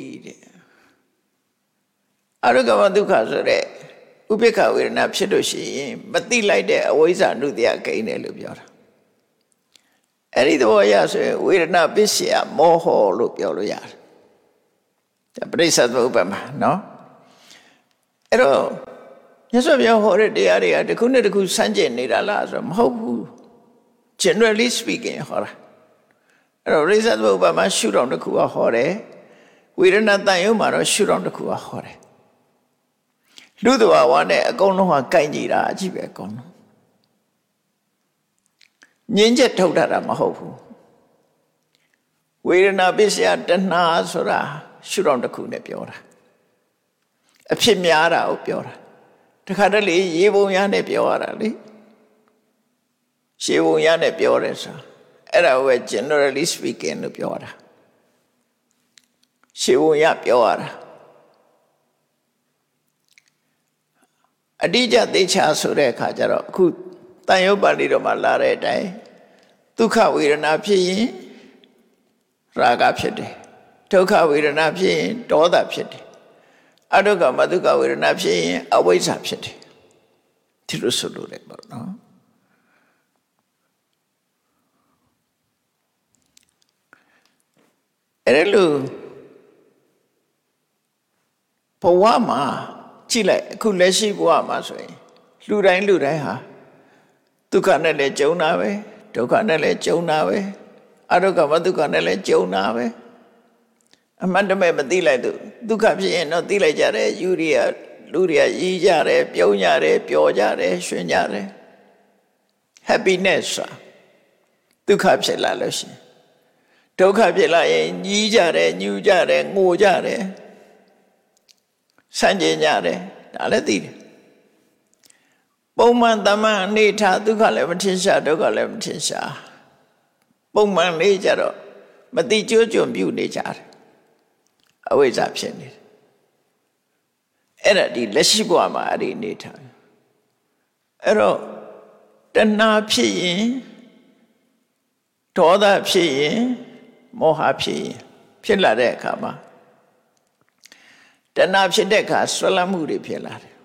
တဲ့အဒုက္ခမဒုက္ခဆိုတဲ့ဥပိ္ပခဝေဒနာဖြစ်လို့ရှိရင်မသိလိုက်တဲ့အဝိဇ္ဇာနုတယကိန်းတယ်လို့ပြောတာအဲ့ဒီသဘောရဆိုရင်ဝေဒနာပစ္စယမောဟလို့ပြောလို့ရတယ်ဒါပဋိစ္စသုဥပမာနော်အဲ့တော့မြတ်စွာဘုရားဟောတဲ့တရားတွေကတစ်ခုနဲ့တစ်ခုဆန့်ကျင်နေတာလားဆိုတော့မဟုတ်ဘူး generally speaking ဟောတာအဲ့တော့ပဋိစ္စသုဥပမာရှုထောင့်တစ်ခုကဟောတယ်ဝေဒနာတန်ရုံမှာတော့ရှုထောင့်တစ်ခုကဟောတယ်လူတဘာဝနဲ့အကုန်လုံးကကိုင်ကြည့်တာအကြည့်ပဲအကုန်လုံးငင်းချက်ထုတ်တာမဟုတ်ဘူးဝေဒနာပစ္စယတဏှာဆိုတာရှုထောင့်တစ်ခုနဲ့ပြောတာအဖြစ်များတာကိုပြောတာတခါတလေရေပုံရနဲ့ပြောရတာလေရှေပုံရနဲ့ပြောတယ်ဆိုအဲ့ဒါကို generally speaking လို့ပြောတာရှေပုံရပြောရတာအတိအကျသိချာဆိုတဲ့အခါကျတော့အခုတန်ရုပ်ပါဠိတော်မှာလာတဲ့အတိုင်းဒုက္ခဝေဒနာဖြစ်ရင်ရာဂဖြစ်တယ်ဒုက္ခဝေဒနာဖြစ်ရင်ဒေါသဖြစ်တယ်အဒုက္ခမဒုက္ခဝေဒနာဖြစ်ရင်အဝိဇ္ဇာဖြစ်တယ်ဒီလိုဆိုလို့လည်းပေါ့နော်အဲ့လိုဘဝမှာကြည့်လိုက်အခုလက်ရှိဘဝမှာဆိုရင်လူတိုင်းလူတိုင်းဟာဒုက္ခနဲ့လည်းကြုံတာပဲဒုက္ခနဲ့လည်းကြုံတာပဲအဒုက္ခမဒုက္ခနဲ့လည်းကြုံတာပဲအမှန်တမဲ့မသိလိုက်သူဒုက္ခဖြစ်ရင်တော့သိလိုက်ကြတယ်ယူရီးယားလူတွေကရည်ကြတယ်ပြုံးကြတယ်ပျော်ကြတယ်ရွှင်ကြတယ် happiness ဒုက္ခဖြစ်လာလို့ရှိရင်ဒုက္ခဖြစ်လာရင်ညီးကြတယ်ညူကြတယ်ငိုကြတယ်ဆန့်ကျင်ကြတယ်ဒါလည်းသိတယ်ပုံမှန်တမန်အနေထားဒုက္ခလည်းမထင်ရှားဒုက္ခလည်းမထင်ရှားပုံမှန်လေးကြတော့မတိကျကြွပြုနေကြတယ်အဝိဇ္ဇာဖြစ်နေတယ်အဲ့ဒါဒီလက်ရှိဘဝမှာအဲ့ဒီအနေထားအဲ့တော့တဏှာဖြစ်ရင်ဒေါသဖြစ်ရင်မောဟဖြစ်ရင်ဖြစ်လာတဲ့အခါမှာတဏှာဖြစ်တဲ့အခါဆွဲလန်းမှုတွေဖြစ်လာတယ်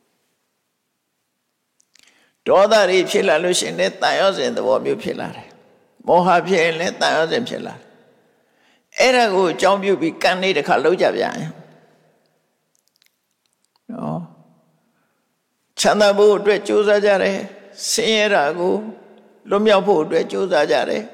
ဒေါသတွေဖြစ်လာလို့ရှိရင်လည်းတန်ရောစဉ်သဘောမျိုးဖြစ်လာတယ်မောဟဖြစ်ရင်လည်းတန်ရောစဉ်ဖြစ်လာတယ်အဲ့ဒါကိုအကြောင်းပြုပြီးကံလေးတစ်ခါလုံးကြပြန်ရင်နော်ချမ်းသာဖို့အတွက်ကြိုးစားကြတယ်ဆင်းရဲတာကိုလွတ်မြောက်ဖို့အတွက်ကြိုးစားကြတယ်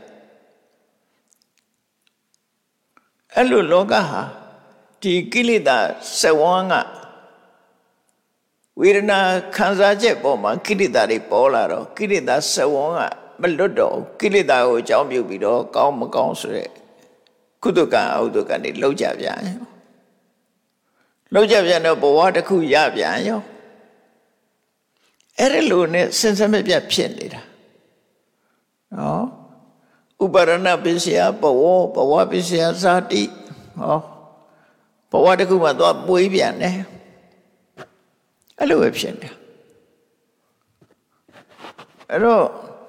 အဲ့လိုလောကဟာဒီကိလေသာစဝန်းကဝေဒနာခံစားချက်ပေါ်မှာကိလေသာတွေပေါ်လာတော့ကိလေသာစဝန်းကမလွတ်တော့ကိလေသာကိုအကြောင်းပြုပြီးတော့ကောင်းမကောင်းဆိုတဲ့ကုသကံအဟုသကံတွေလောက်ကြပြန်ရောလောက်ကြပြန်တော့ဘဝတစ်ခုရပြန်ရောအဲ့ဒီလိုနဲ့စင်စမပြတ်ဖြစ်နေတာနော်ဥပါရဏပစ္စယဘဝဘဝပစ္စယဇာတိဟောဘဝတစ်ခုမှသွားပွေးပြန်တယ်အဲ့လိုပဲဖြစ်နေတာအဲ့တော့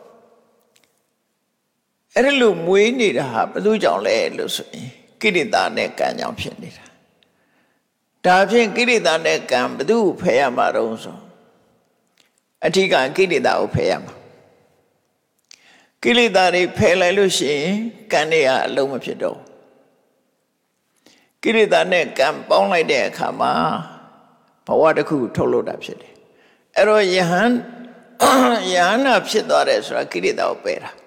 အဲ့ဒီလိုမွေးနေတာဟာဘယ်သူကြောင့်လဲလို့ဆိုရင်ကိရိတာနဲ့ကံကြောင့်ဖြစ်နေတာဒါဖြင့်ကိရိတာနဲ့ကံဘယ်သူကိုဖယ်ရမှာတော့ဆိုအထီးကကိရိတာကိုဖယ်ရမှာကိလေသာတွေဖယ်လိုက်လို့ရှိရင်ကံတွေကအလုံးမဖြစ်တော့ကိလေသာနဲ့ကံပေါင်းလိုက်တဲ့အခါမှာဘဝတစ်ခုထုတ်လို့တာဖြစ်တယ်အဲ့တော့ယဟန်ယဟနာဖြစ်သွားတယ်ဆိုတာကိလေသာကိုပယ်တာ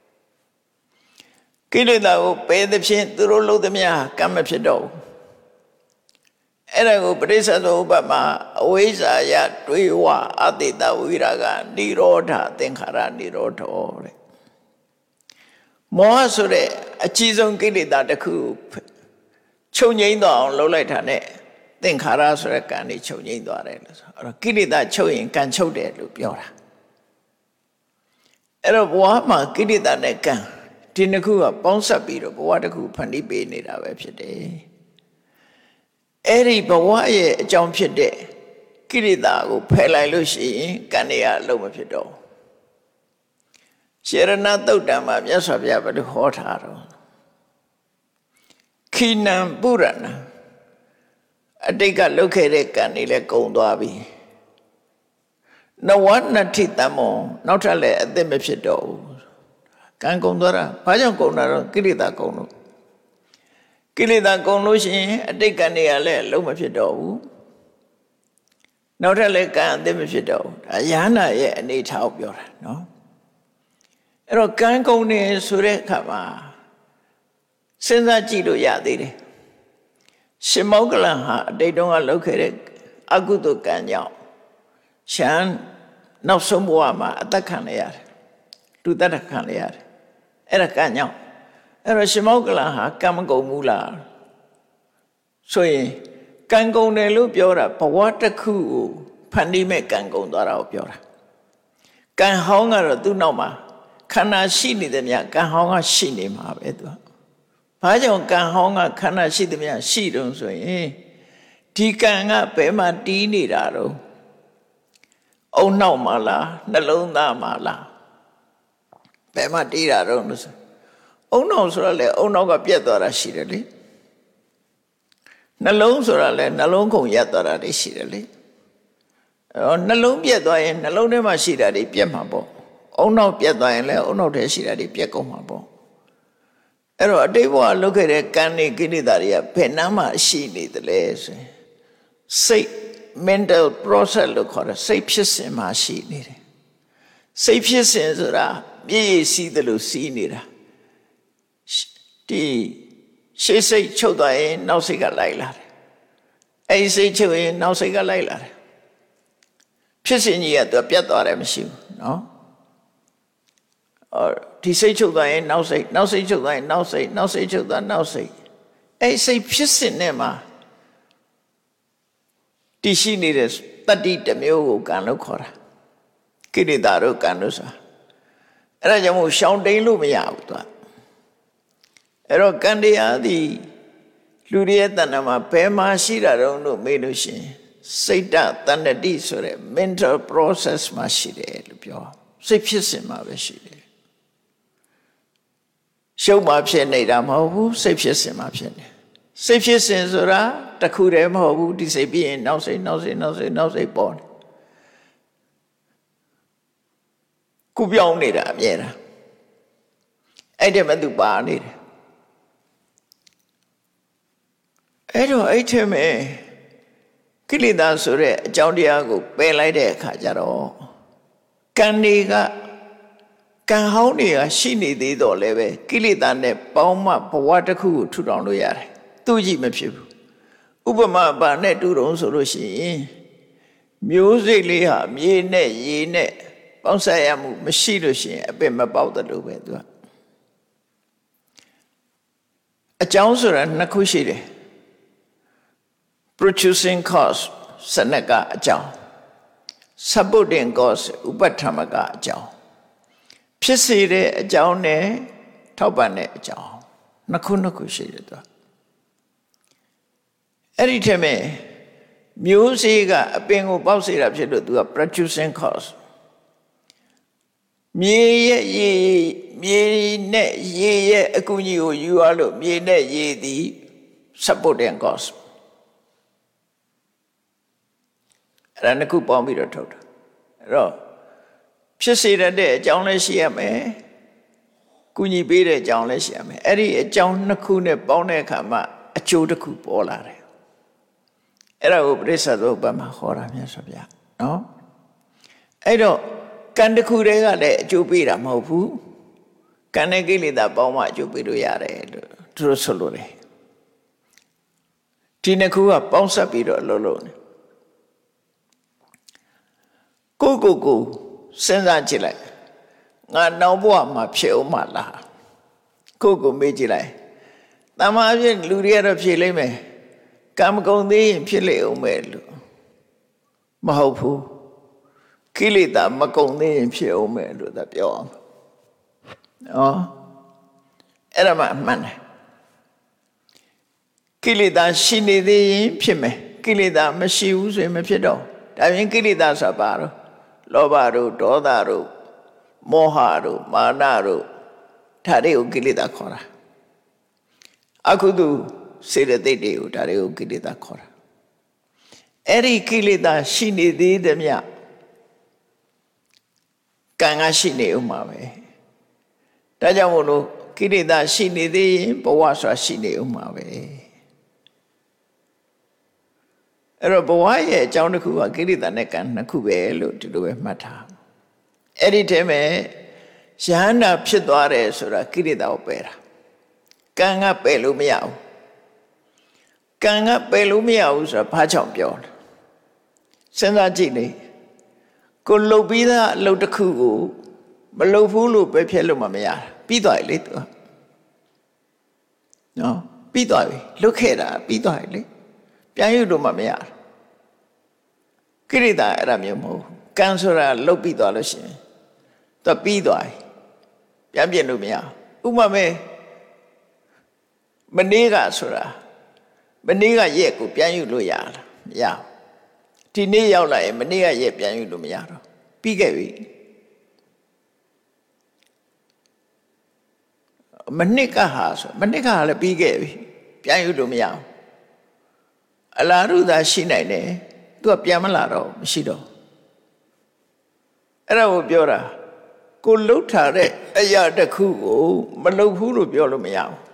ကိလေသာကိုပယ်တဲ့ဖြင့်သူတို့လုံးသမျှကံမဖြစ်တော့ဘူးအဲ့ဒါကိုပရိစ္ဆေသောဥပမာအဝိဇ္ဇာယတွေးဝအတိတဝိရာဂနိရောဓသင်္ခါရနိရောဓောတဲ့မောဟဆိုတဲ့အကြီးဆုံးကိလေသာတစ်ခုချုပ်ငြိမ်းသွားအောင်လုပ်လိုက်တာနဲ့သင်္ခါရဆိုတဲ့ကံတွေချုပ်ငြိမ်းသွားတယ်လို့ဆိုအဲ့တော့ကိလေသာချုပ်ရင်ကံချုပ်တယ်လို့ပြောတာအဲ့တော့ဘဝမှာကိလေသာနဲ့ကံဒီနှစ်ခုကပေါင်းစပ်ပြီးတော့ဘဝတစ်ခုဖန်တီးပေးနေတာပဲဖြစ်တယ်အဲ့ဒီဘဝရဲ့အကြောင်းဖြစ်တဲ့ကိလေသာကိုဖယ်လိုက်လို့ရှိရင်ကံတွေကအလုံးမဖြစ်တော့ရှေရဏသုတ်တံမှာမြတ်စွာဘုရားဘယ်လိုဟောထားတော့ခိနံပုရဏအတိတ်ကလုပ်ခဲ့တဲ့ကံတွေလည်းကုန်သွားပြီနဝနတိတမောနောက်ထပ်လည်းအသက်မဖြစ်တော့ဘူးကံကုန်သွားတာဘာကြောင့်ကုန်တာတော့ကိလေသာကုန်လို့ကိလေသာကုန်လို့ရှိရင်အတိတ်ကံတွေကလည်းအလုံးမဖြစ်တော့ဘူးနောက်ထပ်လည်းကံအသက်မဖြစ်တော့ဘူးဒါယဟနာရဲ့အနေထားကိုပြောတာနော်အဲ့တော့ကံကုန်နေဆိုတဲ့အခါမှာစဉ်းစားကြည့်လို့ရသေးတယ်ရှင်မောဂလန်ဟာအတိတ်တုန်းကလုပ်ခဲ့တဲ့အကုသိုလ်ကံကြောင့်ရှမ်းနောက်ဆုံးဘဝမှာအသက်ခံရရတယ်လူသက်ခံရရတယ်အဲ့ဒါကံကြောင့်အဲ့တော့ရှင်မောဂလန်ဟာကံမကုန်ဘူးလားဆိုရင်ကံကုန်တယ်လို့ပြောတာဘဝတစ်ခုကိုဖန်တီးမဲ့ကံကုန်သွားတာကိုပြောတာကံဟောင်းကတော့သူ့နောက်မှာခန္ဓာရှိနေတယ်မြတ်ကံဟောင်းကရှိနေမှာပဲသူဘာကြောင့်ကံဟောင်းကခန္ဓာရှိတယ်မြတ်ရှိတုံးဆိုရင်ဒီကံကဘယ်မှာတီးနေတာတော့အုံနောက်မှာလားနှလုံးသားမှာလားဘယ်မှာတီးတာတော့လို့ဆိုအုံနောက်ဆိုတော့လေအုံနောက်ကပြက်သွားတာရှိတယ်လေနှလုံးဆိုတော့လေနှလုံးခုန်ရက်သွားတာတွေရှိတယ်လေအော်နှလုံးပြက်သွားရင်နှလုံးထဲမှာရှိတာတွေပြက်မှာပေါ့အုံနောက်ပြက်သွားရင်လည်းအုံနောက်ထဲရှိတာတွေပြက်ကုန်မှာပေါ့အဲ့တော့အတိတ်ဘဝလုပ်ခဲ့တဲ့ကံတွေကိလေသာတွေကဘယ်နှမ်းမှရှိနေသလဲဆိုရင်စိတ် mental process လို့ခေါ်တယ်စိတ်ဖြစ်စဉ်မှာရှိနေတယ်စိတ်ဖြစ်စဉ်ဆိုတာပြည့်ရည်စီးတယ်လို့စီးနေတာဒီရှေ့စိတ်ချုပ်သွားရင်နောက်စိတ်ကလိုက်လာတယ်အဲ့စိတ်ချုပ်ရင်နောက်စိတ်ကလိုက်လာတယ်ဖြစ်စဉ်ကြီးကသူပြတ်သွားတယ်မရှိဘူးနော်အော်ဒီစိတ်ချုပ်သွားရင်နောက်စိတ်နောက်စိတ်ချုပ်သွားရင်နောက်စိတ်နောက်စိတ်ချုပ်သွားနောက်စိတ်အဲ့စိတ်ဖြစ်စဉ်နဲ့မှာတည်ရှိနေတဲ့တတ္တိတစ်မျိုးကိုကံလို့ခေါ်တာကိလေသာတို့ကံလို့ဆိုတာအဲ့ဒါကြောင့်မို့ရှောင်တိန်လို့မရဘူးသူကအဲ့တော့ကံတရားသည်လူတွေရဲ့တဏ္ဍာမှာဘယ်မှာရှိတာတုံးလို့မေးလို့ရှိရင်စိတ်တတဏ္ဍတိဆိုတဲ့ mental process မှာရှိတယ်လို့ပြောစိတ်ဖြစ်စဉ်မှာပဲရှိတယ်ရှုပ်မှာဖြစ်နေတာမဟုတ်ဘူးစိတ်ဖြစ်စဉ်မှာဖြစ်နေစိတ်ဖြစ်စဉ်ဆိုတာတစ်ခုတည်းမဟုတ်ဘူးဒီစိတ်ပြီးရင်နောက်စိတ်နောက်စိတ်နောက်စိတ်နောက်စိတ်ပေါ်နေခုပြောင်းနေတာအမြဲတမ်းအဲ့ဒီမှာသူပါနေတယ်အဲ့တော့အဲ့ထဲမှာကိလေသာဆိုတဲ့အကြောင်းတရားကိုပယ်လိုက်တဲ့အခါကျတော့ကံတွေကကံဟောင်းတွေကရှိနေသေးတော့လည်းပဲကိလေသာနဲ့ပေါင်းမှဘဝတစ်ခုကိုထူထောင်လို့ရတယ်သူကြည့်မဖြစ်ဘူးဥပမာပါနဲ့တူတုံးဆိုလို့ရှိရင်မျိုးစိတ်လေးဟာမြေနဲ့ရေနဲ့ပေါင်းဆက်ရမှုမရှိလို့ရှိရင်အပင်မပေါက်တယ်လို့ပဲသူကအကြောင်းဆိုတာနှစ်ခုရှိတယ်producing cause စနကအကြောင်း supporting cause ဥပထမကအကြောင်းဖြစ်စေတဲ့အကြောင်းနဲ့ထောက်ပံ့တဲ့အကြောင်းနှစ်ခုနှစ်ခုရှိတယ်သူအဲ့ဒီထဲမှာမျိုးစေ့ကအပင်ကိုပေါက်စေတာဖြစ်လို့သူက producing cause မြေရဲ့ရေမြေနဲ့ရေရဲ့အကူအညီကိုယူရလို့မြေနဲ့ရေသည် supporting causeအဲ့ဒါနှစ်ခုပေါင်းပြီးတော့ထုတ်တာအဲ့တော့ဖြစ်စေတဲ့အကြောင်းလည်းရှိရမယ်ကုညီပေးတဲ့အကြောင်းလည်းရှိရမယ်အဲ့ဒီအကြောင်းနှစ်ခုနဲ့ပေါင်းတဲ့အခါမှာအကျိုးတစ်ခုပေါ်လာတယ်အဲ့ဒါကိုပရိစ္ဆေသမုပ္ပါဒ်မှာဟောတာမြတ်စွာဘုရားနော်အဲ့တော့ကံတစ်ခုတည်းကလည်းအကျိုးပေးတာမဟုတ်ဘူးကံနဲ့ကိလေသာပေါင်းမှအကျိုးပေးလို့ရတယ်လို့သူတို့ဆိုလို့တယ်ဒီနှစ်ခုကပေါင်းစပ်ပြီးတော့လှုပ်လို့နေကိုကိုကိုစဉ်းစားကြည့်လိုက်ငါနောက်ဘဝမှာဖြစ်အောင်မလားကိုကိုမေးကြည့်လိုက်တမန်အဖြစ်လူတွေကတော့ဖြေလိမ့်မယ်ကံမကုန်သေးရင်ဖြစ်လေအောင်မယ်လို့မဟုတ်ဘူးကိလေသာမကုန်သေးရင်ဖြစ်အောင်မယ်လို့သာပြောအောင်နော်အဲ့ဒါမှအမှန်တယ်ကိလေသာရှိနေသေးရင်ဖြစ်မယ်ကိလေသာမရှိဘူးဆိုရင်မဖြစ်တော့ဒါပြင်ကိလေသာဆိုတာပါတော့လောဘတို့ဒေါသတို့မောဟတို့မာနတို့ဒါတွေကိုကိလေသာခေါ်တာအခုသူစေတသိက်တွေကိုဒါတွေကိုကိလေသာခေါ်တာအဲ့ဒီကိလေသာရှိနေသေးသမျှကံကရှိနေဦးမှာပဲဒါကြောင့်မို့လို့ကိလေသာရှိနေသေးရင်ဘဝဆိုတာရှိနေဦးမှာပဲအဲ့တော့ဘဝရဲ့အကြောင်းတစ်ခုကကိလေသာနဲ့ကံနှစ်ခုပဲလို့ဒီလိုပဲမှတ်ထားအဲ့ဒီထဲမှာယဟန္တာဖြစ်သွားတယ်ဆိုတာကိလေသာကိုပယ်တာကံကပယ်လို့မရဘူးကံကပယ်လို့မရဘူးဆိုတာဘာကြောင့်ပြောလဲစဉ်းစားကြည့်လေကိုလှုပ်ပြီးသားအလုပ်တစ်ခုကိုမလှုပ်ဘူးလို့ပဲဖျက်လို့မရတာပြီးသွားပြီလေသူနော်ပြီးသွားပြီလှုပ်ခဲ့တာပြီးသွားပြီလေပြန်ယူလို့မမရကိရိတာအဲ့ဒါမျိုးမဟုတ်ကံဆိုတာလှုပ်ပြီးသွားလို့ရှိရင်သူပြီးသွားပြီပြန်ပြစ်လို့မရဥပမာမဲမနေ့ကဆိုတာမနေ့ကရက်ကိုပြန်ယူလို့ရလားမရဒီနေ့ရောက်လာရင်မနေ့ကရက်ပြန်ယူလို့မရတော့ပြီးခဲ့ပြီမနေ့ကဟာဆိုမနေ့ကဟာလည်းပြီးခဲ့ပြီပြန်ယူလို့မရဘူးအလားတူသာရှိနိုင်တယ်သူကပြန်မလာတော့မရှိတော့အဲ့ဒါကိုပြောတာကိုလှုပ်ထားတဲ့အရာတစ်ခုကိုမလှုပ်ဘူးလို့ပြောလို့မရဘူး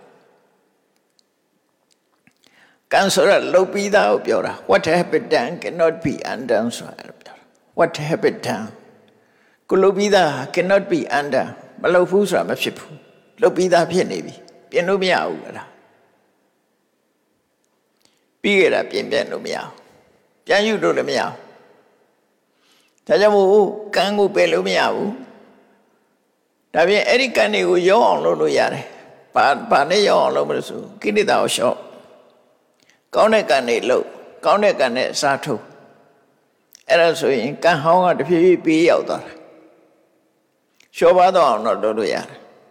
ကံဆိုရလှုပ်ပြီးသားကိုပြောတာ what happened done cannot be undone ဆိုတာပြောတာ what happened done ကိုလှုပ်ပြီးသား cannot be undone မလှုပ်ဘူးဆိုတာမဖြစ်ဘူးလှုပ်ပြီးသားဖြစ်နေပြီပြင်လို့မရဘူးအဲ့ဒါပြီးရတာပြင်ပြလို့မရဘူးပြန်ယူလို့လည်းမရဘူးဒါကြောင့်မို့ကံကိုပယ်လို့မရဘူးဒါပြင်အဲ့ဒီကံတွေကိုရောအောင်လုပ်လို့ရတယ်ဘာဘာနဲ့ရောအောင်လုပ်မလို့ဆိုကိလေသာကိုရှော့ကောင်းတဲ့ကံတွေလုပ်ကောင်းတဲ့ကံနဲ့အစားထိုးအဲ့ဒါဆိုရင်ကံဟောင်းကတဖြည်းဖြည်းပြေးရောက်သွားတာရှော့ပါတော့အောင်တော့လုပ်လို့ရတယ်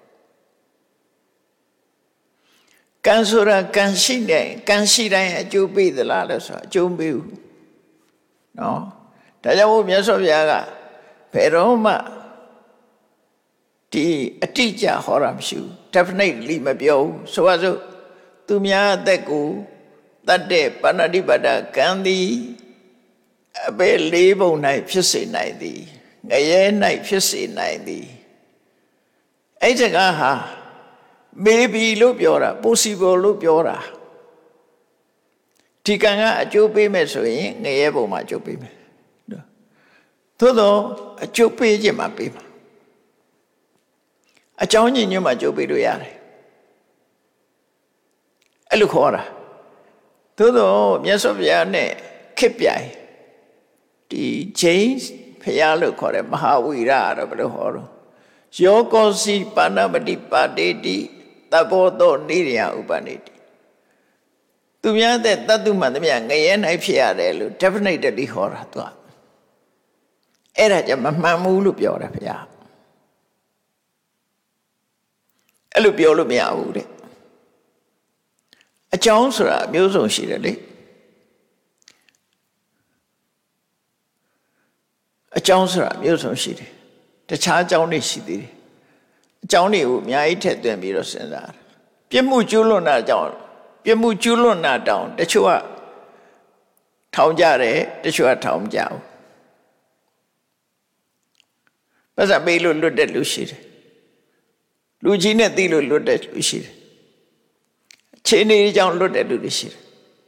ကံဆိုတာကံရှိတဲ့ကံရှိတိုင်းအကျိုးပေးသလားလို့ဆိုအကျိုးပေးဘူးနော်ဒါကြောင့်မို့မြတ်စွာဘုရားကဘယ်တော့မှဒီအတိအကျဟောတာမရှိဘူး definitely မပြောဘူးဆိုပါစို့သူများအသက်ကိုတတ်တဲ့ပါဏာတိပါဒကံသည်အပေလေးပုံ၌ဖြစ်စေနိုင်သည်ငရဲ၌ဖြစ်စေနိုင်သည်အဲ့ဒီကဟာ maybe လို့ပြောတာ possible လို့ပြောတာဒီကံကအကျိုးပေးမယ်ဆိုရင်ငရဲပုံမှာအကျိုးပေးမယ်သို့တော့အကျိုးပေးခြင်းမှာပေးမှာအကြောင်းညင်ညွတ်မှာအကျိုးပေးလို့ရတယ်အဲ့လိုခေါ်တာသို့တော့မြတ်စွာဘုရားနဲ့ခစ်ပြိုင်ဒီဂျိန်းဖရာလို့ခေါ်တယ်မဟာဝီရတော့ဘယ်လိုဟောတော့ယောကောစီပါဏပတိပါတေတိတဘောသောနိရိယဥပနိတိသူများတဲ့တတ်သူမှန်သမျှငရဲ၌ဖြစ်ရတယ်လို့ definitely ဟောတာသူကအဲ့ဒါကြမမှန်ဘူးလို့ပြောတာဘုရားအဲ့လိုပြောလို့မရဘူးတဲ့အကြောင်းဆိုတာအမျိုးစုံရှိတယ်လေအကြောင်းဆိုတာအမျိုးစုံရှိတယ်တခြားအကြောင်းတွေရှိသေးတယ်အကြောင်းတွေကိုအများကြီးထည့်သွင်းပြီးတော့စဉ်းစားပြစ်မှုကျူးလွန်တာကြောင့်ပြစ်မှုကျူးလွန်တာတောင်တချို့ကထောင်ကြတယ်တချို့ကထောင်မကြဘူးဘာသာပေးလို့လွတ်တဲ့လူရှိတယ်လူကြီးနဲ့သိလို့လွတ်တဲ့လူရှိတယ်ခြေနေကြောင့်လွတ်တဲ့လူတွေရှိတယ်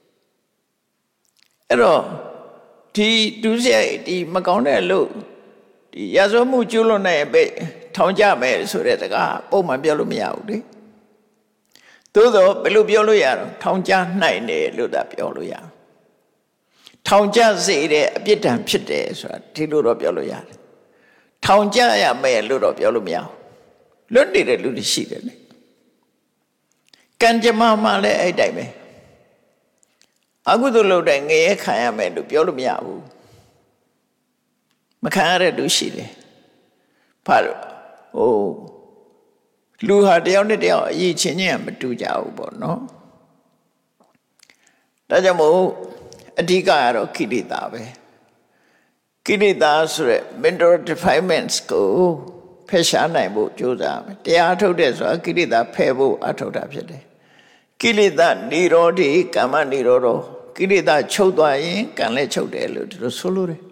အဲ့တော့ဒီဒုစရိုက်ဒီမကောင်းတဲ့အလုပ်ဒီရာဇဝမှုကျူးလွန်တဲ့ပဲထောင်ကြမယ်ဆိုတဲ့စကားပုံမှန်ပြောလို့မရဘူးလေသို့သောဘယ်လိုပြောလို့ရတော့ထောင်ကြနိုင်တယ်လို့သာပြောလို့ရထောင်ကြစေတဲ့အပြစ်ဒဏ်ဖြစ်တယ်ဆိုတာဒီလိုတော့ပြောလို့ရတယ်ထောင်ကြရမယ်လို့တော့ပြောလို့မရဘူးလွတ်နေတဲ့လူတွေရှိတယ်လေကံကြမ္မာမှလည်းအဲ့တိုင်းပဲအကုသိုလ်လုပ်တိုင်းငရဲခံရမယ်လို့ပြောလို့မရဘူးမခံရတဲ့လူရှိတယ်ဘာလို့ဟိုလူဟာတယောက်နဲ့တယောက်အရေးချင်းချင်းမတူကြဘူးပေါ့နော်ဒါကြောင့်မို့အဓိကကတော့ကိလေသာပဲကိလေသာဆိုရက် mental defilements ကိုဖယ်ရှားနိုင်ဖို့ကြိုးစားမယ်တရားထုတ်တဲ့ဆိုတာကိလေသာဖယ်ဖို့အထုတ်တာဖြစ်တယ်ကိလေသာនិရောဓိကမ္မនិရောဓကိလေသာချုပ်သွားရင်ကံလည်းချုပ်တယ်လို့သူတို့ဆိုလို့တယ်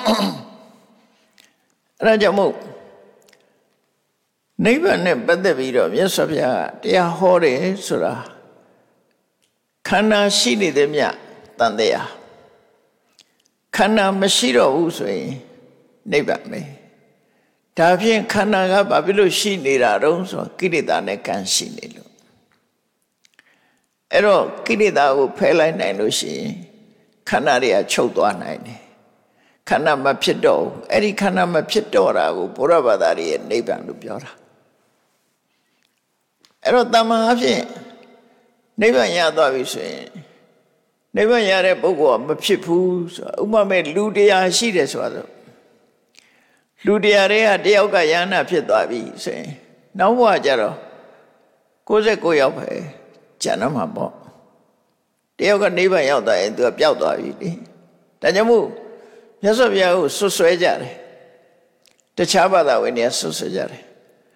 အဲဒါကြောင့်မို့နိဗ္ဗာန်နဲ့ပတ်သက်ပြီးတော့မြတ်စွာဘုရားတရားဟောတယ်ဆိုတာခန္ဓာရှိနေတဲ့မြတ်တန်တရားခန္ဓာမရှိတော့ဘူးဆိုရင်နိဗ္ဗာန်ပဲဒါဖြင့်ခန္ဓာကဘာဖြစ်လို့ရှိနေတာတုံးဆိုကိလေသာနဲ့ကံရှိနေလို့အဲ့တော့ကိလေသာကိုဖယ်လိုက်နိုင်လို့ရှိရင်ခန္ဓာတွေကချုပ်သွားနိုင်တယ်ခန္ဓာမဖြစ်တော့ဘူးအဲ့ဒီခန္ဓာမဖြစ်တော့တာကိုဘုရားဘာသာရဲ့နိဗ္ဗာန်လို့ပြောတာအဲ့တော့တမန်အဖြစ်နိဗ္ဗာန်ရသွားပြီဆိုရင်နိဗ္ဗာန်ရတဲ့ပုဂ္ဂိုလ်ကမဖြစ်ဘူးဆိုတာဥပမာမဲ့လူတရားရှိတယ်ဆိုတော့လူတရားတွေကတယောက်ကယန္နာဖြစ်သွားပြီဆိုရင်နောက်ဘဝကျတော့ကိုယ်စက်ကိုရောက်ပဲကျန်တော့မှာပေါ့တယောက်ကနိဗ္ဗာန်ရောက်သွားရင်သူကပျောက်သွားပြီလေဒါကြောင့်မို့မြတ်စွာဘုရားကိုဆွဆွဲကြတယ်တခြားဘာသာဝင်တွေကဆွဆွဲကြတယ်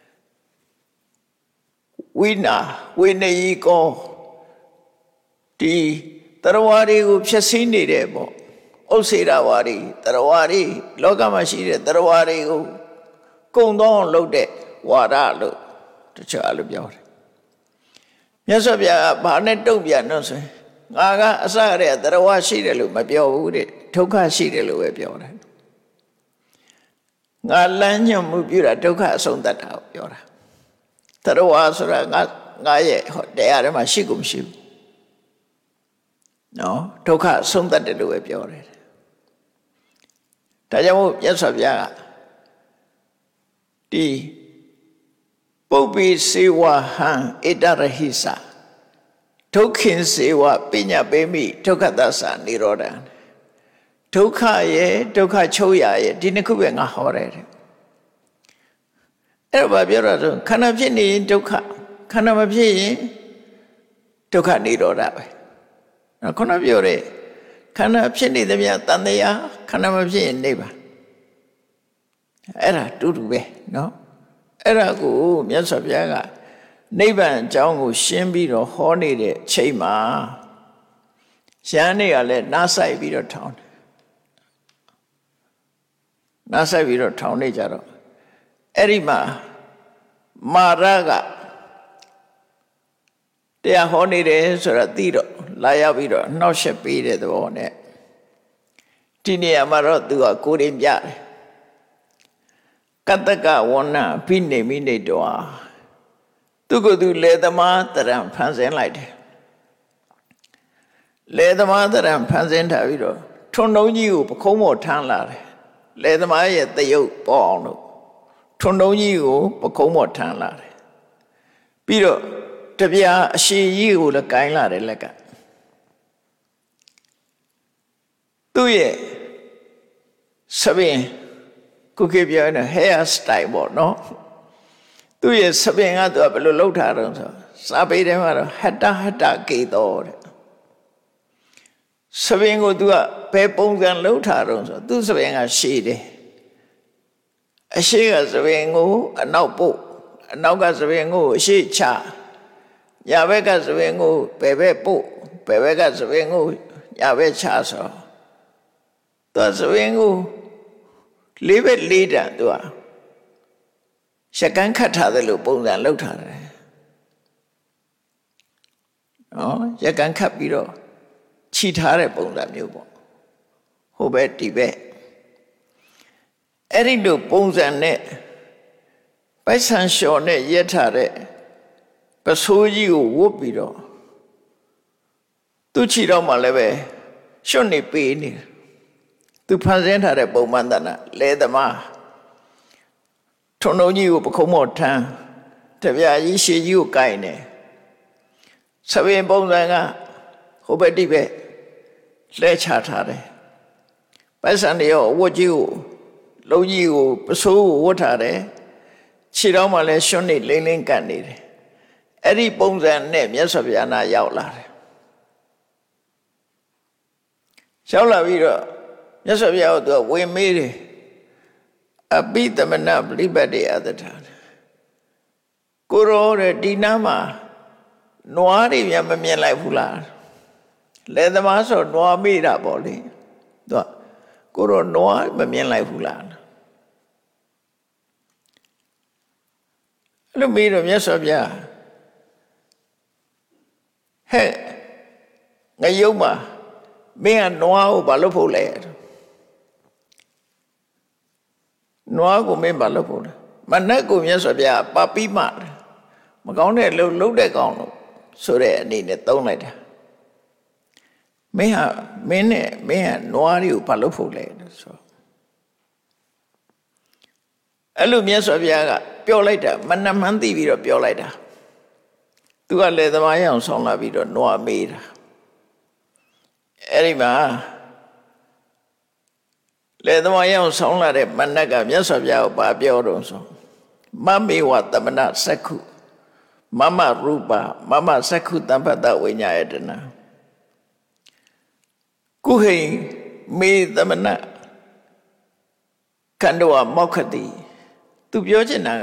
ဝိနာဝိနည်းကောဒီတရားဝါတွေကိုဖြည့်ဆည်းနေတယ်ပေါ့ဥစ္စေရဝါဒီတရားဝါဒီလောကမှာရှိတဲ့တရားဝါတွေကိုကုံသောလုပ်တဲ့ဝါဒလို့တခြားလို့ပြောတယ်မြတ်စွာဘုရားကဘာနဲ့တုံ့ပြန်တော့ဆိုရင်ငါကအစရတဲ့တရားဝါရှိတယ်လို့မပြောဘူးတဲ့ဒုက္ခရှိတယ်လို့ပဲပြောတယ်ငါလမ်းညွှန်မှုပြုတာဒုက္ခအဆုံးသတ်တာကိုပြောတာတရားဝါဆိုတာငါငါရဲ့တရားထဲမှာရှိကုန်မရှိဘူးနော်ဒုက္ခဆုံးသက်တယ်လို့ပဲပြောတယ်ဒါကြောင့်မို့မြတ်စွာဘုရားကဒီပုပ္ပိစေဝဟံဣတရဟိစဒုက္ခင်စေဝပညာပေမိဒုက္ခသစ္စာនិရောဓံဒုက္ခရဲ့ဒုက္ခချုပ်ရရဲ့ဒီနှစ်ခုပဲငါဟောတယ်တဲ့အဲ့တော့ပြောတော့ခန္ဓာဖြစ်နေရင်ဒုက္ခခန္ဓာမဖြစ်ရင်ဒုက္ခនិရောဓပဲနော်ခုနပြောတဲ့ခန္ဓာဖြစ်နေသမျှတန်တရားခန္ဓာမဖြစ်ရင်နိဗ္ဗာန်အဲ့ဒါတူတူပဲနော်အဲ့ဒါကိုမြတ်စွာဘုရားကနိဗ္ဗာန်အကြောင်းကိုရှင်းပြီးတော့ဟောနေတဲ့ချိန်မှာရဟန်းတွေကလည်းနားဆိုင်ပြီးတော့ထောင်းတယ်နားဆိုင်ပြီးတော့ထောင်းနေကြတော့အဲ့ဒီမှာမာရကတရားဟောနေတယ်ဆိုတာသိတော့လာရောက်ပြီးတော့နှောက်ယှက်ပေးတဲ့သဘောနဲ့ဒီနေရာမှာတော့သူကကိုယ်ရင်ပြတယ်ကတ္တကဝဏ္ဏအဖိနေမိနေတောသူကသူလေသမားတရံဖန်ဆင်းလိုက်တယ်လေသမားတရံဖန်ဆင်းထားပြီးတော့ထွန်းတုံးကြီးကိုပခုံးပေါ်ထမ်းလာတယ်လေသမားရဲ့တရုပ်ပေါ်အောင်လို့ထွန်းတုံးကြီးကိုပခုံးပေါ်ထမ်းလာတယ်ပြီးတော့တပြားအရှိကြီးကိုလည်းကိုင်းလာတယ်လက်ကသူ့ရဲ့စပင်ခုခေတ်ပြောရင် hair style ပေါ့နော်သူ့ရဲ့စပင်ကသူကဘယ်လိုလုပ်ထားတော့ဆိုစာပေထဲမှာတော့ဟတ္တဟတ္တကေတောတဲ့စပင်ကိုသူကဘယ်ပုံစံလုပ်ထားတော့ဆိုသူ့စပင်ကရှည်တယ်အရှိကစပင်ကိုအနောက်ပုတ်အနောက်ကစပင်ကိုအရှိချညာဘက်ကစပင်ကိုဘယ်ဘက်ပုတ်ဘယ်ဘက်ကစပင်ကိုညာဘက်ချဆိုသူစပင်ကိုလေးဘက်လေးတန်သူကရှက်ကန်းခတ်ထားတယ်လို့ပုံစံလုပ်ထားတယ်နော်ရှက်ကန်းခတ်ပြီးတော့ခြိထားတဲ့ပုံစံမျိုးပေါ့ဟိုဘက်ဒီဘက်အဲ့ဒီလိုပုံစံနဲ့ပိုက်ဆံလျှော်နဲ့ရက်ထားတဲ့ပစိုးကြီးကိုဝတ်ပြီးတော့သူ့ခြိတော့မှလည်းပဲရွှွတ်နေပေးနေတယ်သူဖန်ဆင်းထားတဲ့ပုံမှန်တဏလဲသမားထွန်းတုံးကြီးကိုပခုံးမော့ထမ်းတပြားကြီးရှည်ကြီးကိုကိုင်နေစပင်ပုံစံကဟိုဘက်ဒီဘက်လဲချထားတယ်ပိုက်ဆံတွေရောဝတ်ကြီးကိုလုံးကြီးကိုပစိုးကိုဝတ်ထားတယ်ခြေတော်မှလည်းရွှွတ်နေလိမ့်လိမ့်ကတ်နေတယ်အဲ့ဒီပုံစံနဲ့မြတ်စွာဘုရားနာရောက်လာတယ်ရောက်လာပြီးတော့မြတ်စွာဘုရားကသူကဝင်မေးတယ်အပိသမနပရိပတ်တေအတ္တထာကိုရောတဲ့ဒီနားမှာနွားတွေပြန်မမြင်လိုက်ဘူးလားလဲသမားဆိုနွားမေးတာပေါ့လေသူကကိုရောနွားမမြင်လိုက်ဘူးလားအဲ့လိုမေးတော့မြတ်စွာဘုရားဟဲ့ငရုတ်မှာမင်းကနွားကိုဘာလို့ဖို့လဲနွားကိုမင်းဘာလို့ဖို့လဲမနက်ကိုမြတ်စွာဘုရားပါပိမမကောင်းတဲ့လှုပ်လှုပ်တဲ့ကောင်းလို့ဆိုတဲ့အနေနဲ့သုံးလိုက်တာမင်းဟာမင်းနဲ့မင်းကနွားတွေကိုဘာလို့ဖို့လဲဆိုအဲ့လိုမြတ်စွာဘုရားကပြောလိုက်တာမနှမှန်းသိပြီးတော့ပြောလိုက်တာသူကလည်းသမားရအောင်ဆောင်းလာပြီးတော့နွားမေးတာအဲ့ဒီမှာလေသမားရအောင်ဆောင်းလာတဲ့မနက်ကမြတ်စွာဘုရားကိုပါပြောတော့ဆိုမမေဝတမနစက္ခုမမရူပမမစက္ခုတမ္ပတဝိညာယတနာကုဟိမေသမနခန္ဓဝမောက္ခတိသူပြောချင်တာက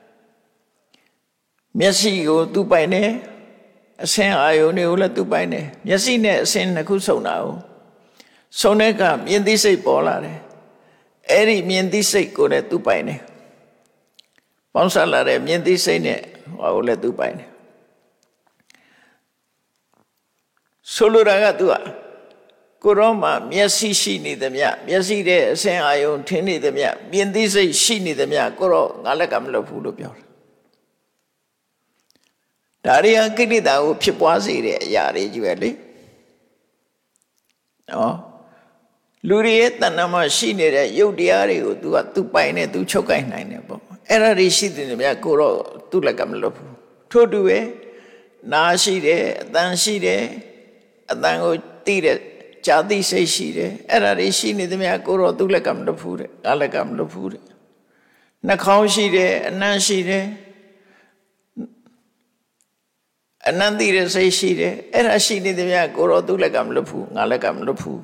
မျက်စိကိုသူပိုင်တယ်အစင်အာယုန်တွေကိုလည်းသူပိုင်တယ်မျက်စိနဲ့အစင်နှစ်ခုစုံတာကိုစုံတဲ့ကမြင်သိစိတ်ပေါ်လာတယ်အဲ့ဒီမြင်သိစိတ်ကိုလည်းသူပိုင်တယ်ပေါင်းစပ်လာတဲ့မြင်သိစိတ်နဲ့ဟောကိုလည်းသူပိုင်တယ်ဆိုလိုတာကသူကကိုရောမှာမျက်စိရှိနေသမျှမျက်စိတဲ့အစင်အာယုန်ထင်းနေသမျှမြင်သိစိတ်ရှိနေသမျှကိုရောငါလက်ကမလုပ်ဘူးလို့ပြောတယ်ဒါရီယကိဋ္တာကိုဖြစ်ပွားစေတဲ့အရာတွေကြီးပဲလေနော်လူတွေရဲ့တဏ္ဍာမရှိနေတဲ့ယုတ်တရားတွေကို तू က तू ပိုင်နေ तू ချုပ်ကိုင်နိုင်တယ်ပေါ့အဲ့ဒါတွေရှိတယ်ဗျာကိုတော့သူ့လက်ကမလွတ်ဘူးထို့တူပဲနာရှိတယ်အတန်ရှိတယ်အတန်ကိုသိတဲ့ဇာတိစိတ်ရှိတယ်အဲ့ဒါတွေရှိနေတယ်ဗျာကိုတော့သူ့လက်ကမလွတ်ဘူးတဲ့ငါလက်ကမလွတ်ဘူးတဲ့နှာခေါင်းရှိတယ်အနံ့ရှိတယ်အနံ့သိတဲ့စိတ်ရှိတယ်အဲ့ဒါရှိနေတယ်ဗျာကိုတော့သူ့လက်ကမလွတ်ဘူးငါလက်ကမလွတ်ဘူး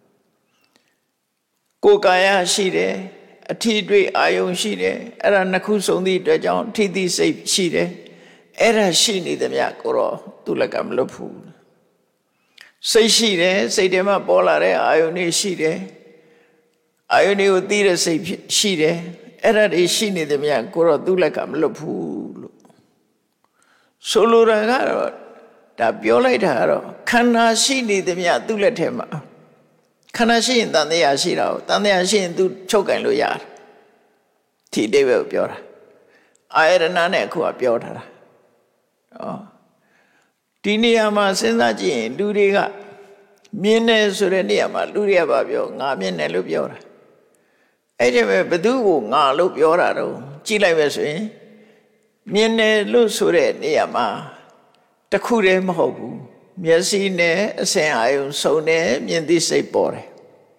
ကိုယ်ကာယရှိတယ်အထီးတွေ့အာယုံရှိတယ်အဲ့ဒါနှစ်ခုစုံသည့်အတွက်ကြောင့်ထီးသည့်စိတ်ရှိတယ်အဲ့ဒါရှိနေတယ်ဗျကိုတော့သူ့လက်ကမလွတ်ဘူးစိတ်ရှိတယ်စိတ်ထဲမှာပေါ်လာတဲ့အာယုန်တွေရှိတယ်အာယုန်တွေကိုသိတဲ့စိတ်ရှိတယ်အဲ့ဒါတွေရှိနေတယ်မြတ်ကိုတော့သူ့လက်ကမလွတ်ဘူးလို့ဆိုလိုတာကတော့ဒါပြောလိုက်တာကတော့ခန္ဓာရှိနေတယ်မြတ်သူ့လက်ထဲမှာခန္ဓာရှိရင်တန်တရားရှိတာကိုတန်တရားရှိရင်သူချုပ်ကင်လို့ရတယ်ဒီအိဗယ်ကိုပြောတာအာယတနာနဲ့အခုကပြောထားတာဟောဒီနေရာမှာစဉ်းစားကြည့်ရင်လူတွေကမြင်တယ်ဆိုတဲ့နေရာမှာလူတွေကဘာပြောငါမြင်တယ်လို့ပြောတာအဲ့ဒီမဲ့ဘသူကိုငါလို့ပြောတာတော့ကြည့်လိုက်ပဲဆိုရင်မြင်တယ်လို့ဆိုတဲ့နေရာမှာတခုတည်းမဟုတ်ဘူးမျက်စိနဲ့အစင်အာယုံစုံတယ်မြင်သိစိတ်ပေါ်တယ်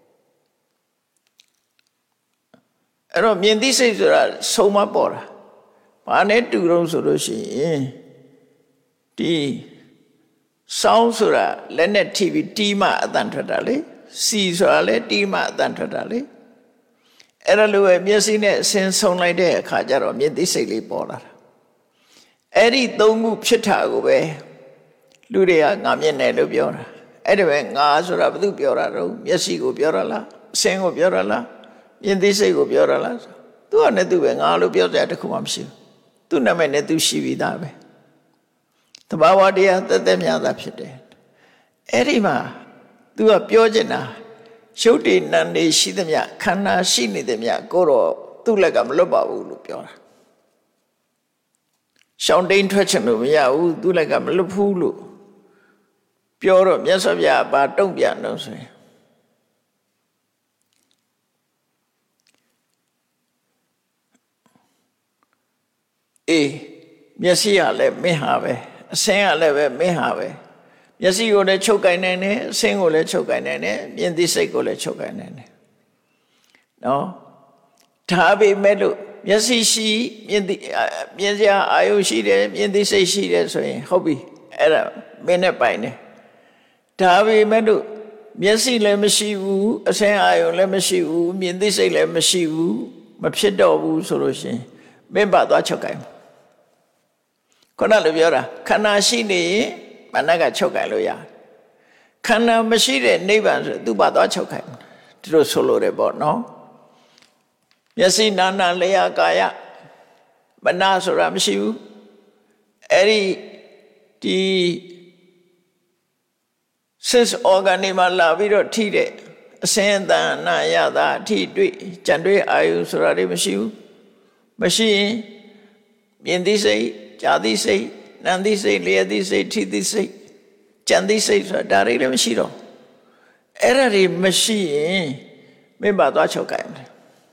အဲ့တော့မြင်သိစိတ်ဆိုတာစုံမပေါ်တာဘာနဲ့တူတော့ဆိုလို့ရှိရင်ဒီစောင်းဆိုတာလက်နဲ့ထိပြီးတီးမှအတန်ထွက်တာလေစီဆိုတာလည်းတီးမှအတန်ထွက်တာလေအဲ့ဒါလိုပဲမျက်စိနဲ့အစင်ဆုံလိုက်တဲ့အခါကျတော့မြင်သိစိတ်လေးပေါ်လာတာအဲ့ဒီသုံးခုဖြစ်တာကိုပဲလူတွေကငါမြင်တယ်လို့ပြောတာအဲ့ဒါပဲငါဆိုတာဘာလို့ပြောတာတော့မျက်စိကိုပြောတာလားအစင်ကိုပြောတာလားမြင်သိစိတ်ကိုပြောတာလားသူကနဲ့သူပဲငါလို့ပြောတဲ့တခုမှမရှိဘူးသူ့နာမည်နဲ့သူရှိပြီးသားပဲတဘာဝတရားတသက်များတာဖြစ်တယ်အဲ့ဒီမှာသူကပြောချင်တာရုပ်တည်နံနေရှိသမျှခန္ဓာရှိနေသမျှကိုတော့သူ့လက်ကမလွတ်ပါဘူးလို့ပြောတာရှောင်းတိန်ထွက်ချင်လို့မရဘူးသူ့လက်ကမလွတ်ဘူးလို့ပြောတော့မြတ်စွာဘုရားဘာတုံ့ပြန်တော့ဆိုရင်အေးမျက်စိကလည်းမင်းဟာပဲအစင်းကလည်းပဲမင်းဟာပဲမျက်စိကိုလည်းချုပ်ကင်နိုင်တယ်အစင်းကိုလည်းချုပ်ကင်နိုင်တယ်မြင်သိစိတ်ကိုလည်းချုပ်ကင်နိုင်တယ်နော်ဒါပေမဲ့လို့မျက်စိရှိမြင်သိမြင်စရာအာယုရှိတယ်မြင်သိစိတ်ရှိတယ်ဆိုရင်ဟုတ်ပြီအဲ့ဒါမင်းနဲ့ပိုင်တယ်ဒါပေမဲ့လို့မျက်စိလည်းမရှိဘူးအစင်းအာယုလည်းမရှိဘူးမြင်သိစိတ်လည်းမရှိဘူးမဖြစ်တော့ဘူးဆိုလို့ရှိရင်မင်းပါသွားချုပ်ကင်ခုနလိုပြောတာခန္ဓာရှိနေရင်မနက်ကချုပ်ခိုင်လို့ရခန္ဓာမရှိတဲ့နိဗ္ဗာန်ဆိုသူ့ဘာသွားချုပ်ခိုင်ဒီလိုဆိုလိုတယ်ပေါ့နော်မျက်စိနာနာလျာကာယမနာဆိုတာမရှိဘူးအဲ့ဒီဒီ sense organ တွေမှာလာပြီးတော့ထိတဲ့အစင်းအတန်နာရတာအထိတွေ့ကြံတွေ့အာယုဆိုတာတွေမရှိဘူးမရှိရင်မြင်သိစိတ်ကြာသိစိတ်နံသိစိတ်လျက်သိစိတ်ထိသိစိတ်ကြံသိစိတ်ဆိုတာဒါတွေလည်းမရှိတော့အဲ့ဒါတွေမရှိရင်မင်းပါသွားချုပ်ကြိုင်တယ်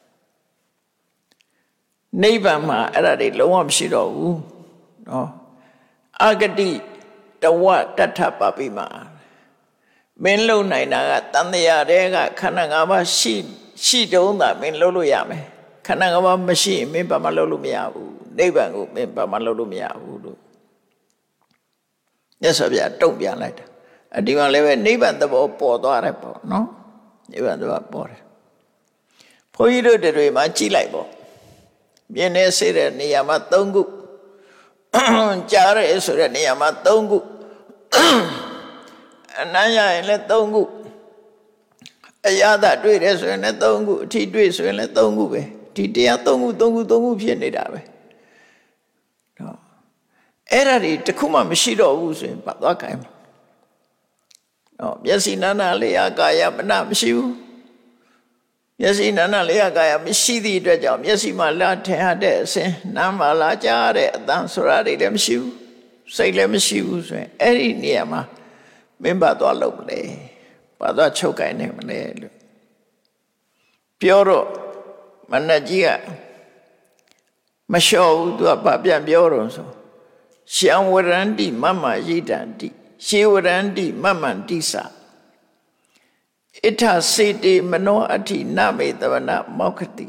နိဗ္ဗာန်မှာအဲ့ဒါတွေလုံးဝမရှိတော့ဘူးနော်အဂတိတဝတ္ထပပိမာမင်းလုံနိုင်တာကတန်တရားတွေကခန္ဓာ၅ပါးရှိရှိတုံးတာမင်းလုံလို့ရမယ်ခန္ဓာ၅ပါးမရှိရင်မင်းဘာမှလုံလို့မရဘူးနိဗ္ဗာန်ကိုမင်းဘာမှလုံလို့မရဘူးလို့မြတ်စွာဘုရားတုံ့ပြန်လိုက်တာအဒီမှာလည်းပဲနိဗ္ဗာန်သဘောပေါ်သွားတယ်ပေါ့နော်နိဗ္ဗာန်သဘောပေါ်တယ်ဘုန်းကြီးတို့တွေမှာကြည့်လိုက်ပေါ့မြင်နေစေတဲ့နေရာမှာ၃ခုကြားရဲဆိုတဲ့နေရာမှာ၃ခုအနံ့ရရင်လည်း၃ခုအရသာတွေ့တယ်ဆိုရင်လည်း၃ခုအထီးတွေ့ဆိုရင်လည်း၃ခုပဲဒီတရား၃ခု၃ခု၃ခုဖြစ်နေတာပဲနော်အဲ့ဒါတွေတခုမှမရှိတော့ဘူးဆိုရင်ပတ်သွားခိုင်းမှာနော်မျက်စိနာနာလျာကာယမနမရှိဘူးမျက်စိနာနာလျာကာယမရှိသည့်အတွက်ကြောင့်မျက်စိမှာလာထင်ရတဲ့အစင်းနားမှာလာကြားတဲ့အသံဆိုတာတွေလည်းမရှိဘူးစိတ်လည်းမရှိဘူးဆိုရင်အဲ့ဒီနေရာမှာမင်းပါသွားလို့မလဲဘာသာချုပ်ကိုင်းနေမလဲလို့ပြောတော့မနတ်ကြီးကမလျှော့ဘူးသူကဘာပြန်ပြောတော့ဆိုရှံဝရန္တိမမယိတန္တိရှေဝရန္တိမမန္တိစဣထစေတေမနောအဋ္ဌိနမေတဝနာမောက္ခတိ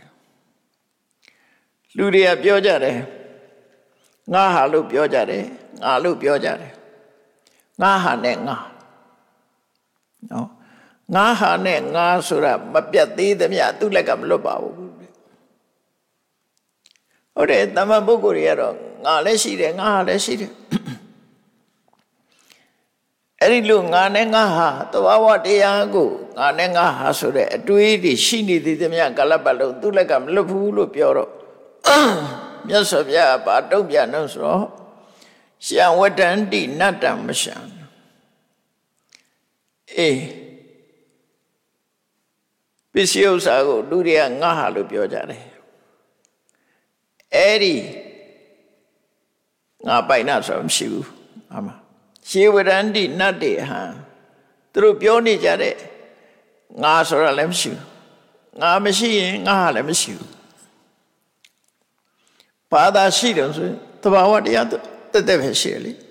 လူတွေကပြောကြတယ်ငါဟာလို့ပြောကြတယ်ငါလို့ပြောကြတယ်ငါဟာနဲ့ငါနော်ငါဟာနဲ့ငါဆိုတာမပြတ်သေးသမျှသူ့လက်ကမလွတ်ပါဘူးဟုတ်တယ်တမန်ပုဂ္ဂိုလ်တွေကတော့ငါလည်းရှိတယ်ငါဟာလည်းရှိတယ်အဲ့ဒီလိုငါနဲ့ငါဟာသဘာဝတရားကိုငါနဲ့ငါဟာဆိုတဲ့အတွေးတွေရှိနေသေးသမျှကာလပတ်လုံးသူ့လက်ကမလွတ်ဘူးလို့ပြောတော့မြတ်စွာဘုရားဘာတုံ့ပြန်လို့ဆိုတော့ရှံဝတ္တန္တိနတ္တမရှံအေးပစ္စည်းဥစ္စာကိုလူတွေကငါဟာလို့ပြောကြတယ်အဲ့ဒီငါပိုင်နာဆိုမရှိဘူးအာမရှေဝရန္တိနတ္တေဟံသူတို့ပြောနေကြတဲ့ငါဆိုတာလည်းမရှိဘူးငါမရှိရင်ငါဟာလည်းမရှိဘူးဘာသာရှိတယ်ဆိုရင်သဘာဝတရားတက်တက်ပဲရှိတယ်လေ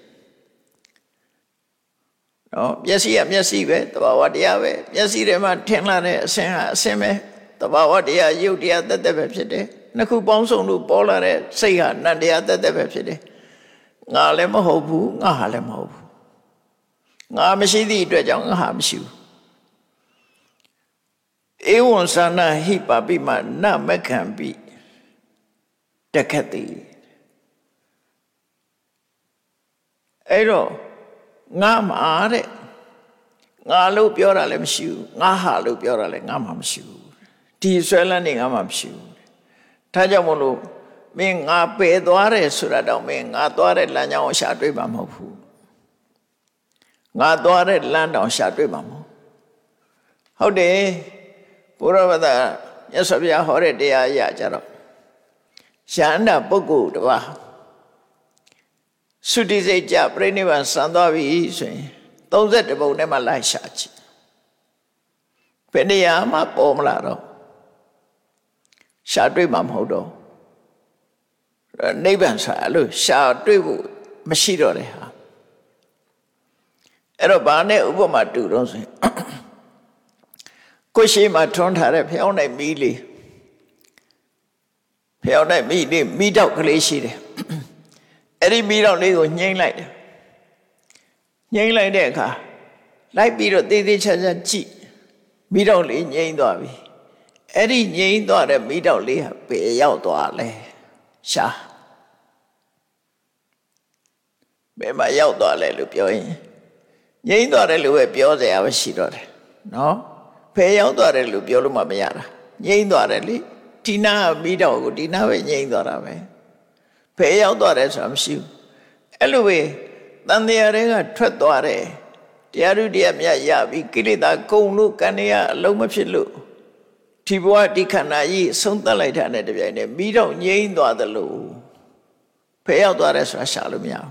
နော်မျက်စိကမျက်စိပဲသဘာဝတရားပဲမျက်စိထဲမှာထင်လာတဲ့အဆင်းဟာအဆင်းပဲသဘာဝတရားရုပ်တရားတက်တက်ပဲဖြစ်တယ်နှစ်ခုပေါင်းစုံလို့ပေါ်လာတဲ့စိတ်ဟာနတ်တရားတက်တက်ပဲဖြစ်တယ်ငါလည်းမဟုတ်ဘူးငါဟာလည်းမဟုတ်ဘူးငါမရှိသည့်အတွက်ကြောင့်ငါဟာမရှိဘူးဧဝံသနာဟိပါပိမနမခံပိတက္ခတိအဲ့တော့ငါမှာတဲ့ငါလို့ပြောတာလည်းမရှိဘူးငါဟာလို့ပြောတာလည်းငါမှမရှိဘူးဒီဆွဲလန်းနေငါမှမရှိဘူးဒါကြောင့်မလို့မင်းငါပယ်သွားတယ်ဆိုတာတော့မင်းငါသွားတဲ့လမ်းကြောင်းကိုရှာတွေ့မှာမဟုတ်ဘူးငါသွားတဲ့လမ်းတောင်ရှာတွေ့မှာမဟုတ်ဟုတ်တယ်ဘုရားဗဒမြတ်စွာဘုရားဟောတဲ့တရားအရာကြတော့ယန္တာပုဂ္ဂိုလ်တပါးသုတိစိတ်ကြပြိဋိဘံစံသွားပြီဆိုရင်သုံးဆယ့်တစ်ပုံနဲ့မှလိုက်ရှာကြည့်ဘယ်နေရာမှပေါ်မလာတော့ရှာတွေ့မှာမဟုတ်တော့နိဗ္ဗာန်ဆိုတာလို့ရှာတွေ့ဖို့မရှိတော့တယ်ဟာအဲ့တော့ဘာနဲ့ဥပမာတူတော့ဆိုရင်ကိုရှိမှထွန်းထားတဲ့ဖျောင်းနိုင်မီးလေးဖျောင်းနိုင်မီးလေးမီးတောက်ကလေးရှိတယ်အဲ့ဒီမီးတောက်လေးကိုညှိမ့်လိုက်တယ်ညှိမ့်လိုက်တဲ့အခါလိုက်ပြီးတော့သေးသေးချာချာကြည့်မီးတောက်လေးညှိမ့်သွားပြီအဲ့ဒီညှိမ့်သွားတဲ့မီးတောက်လေးဟာဘယ်ရောက်သွားလဲရှာဘယ်မှာရောက်သွားလဲလို့ပြောရင်ငြိမ်းသွားတယ်လို့ပဲပြောစရာပဲရှိတော့တယ်နော်ဖယ်ရောက်သွားတယ်လို့ပြောလို့မှမရတာငြိမ်းသွားတယ်လေဒီနာမိတော့ကိုဒီနာပဲငြိမ်းသွားတာပဲဖယ်ရောက်သွားတယ်ဆိုတာမရှိဘူးအဲ့လိုပဲတန်တရားတွေကထွက်သွားတယ်တရားဥတရားမြတ်ရပြီကိလေသာကုန်လို့ကံရအလုံးမဖြစ်လို့ဒီဘဝဒီခန္ဓာကြီးဆုံးသက်လိုက်တာနဲ့တပြိုင်တည်းမိတော့ငြိမ်းသွားတယ်လို့ဖယ်ရောက်သွားတယ်ဆိုတာရှာလို့မရဘူး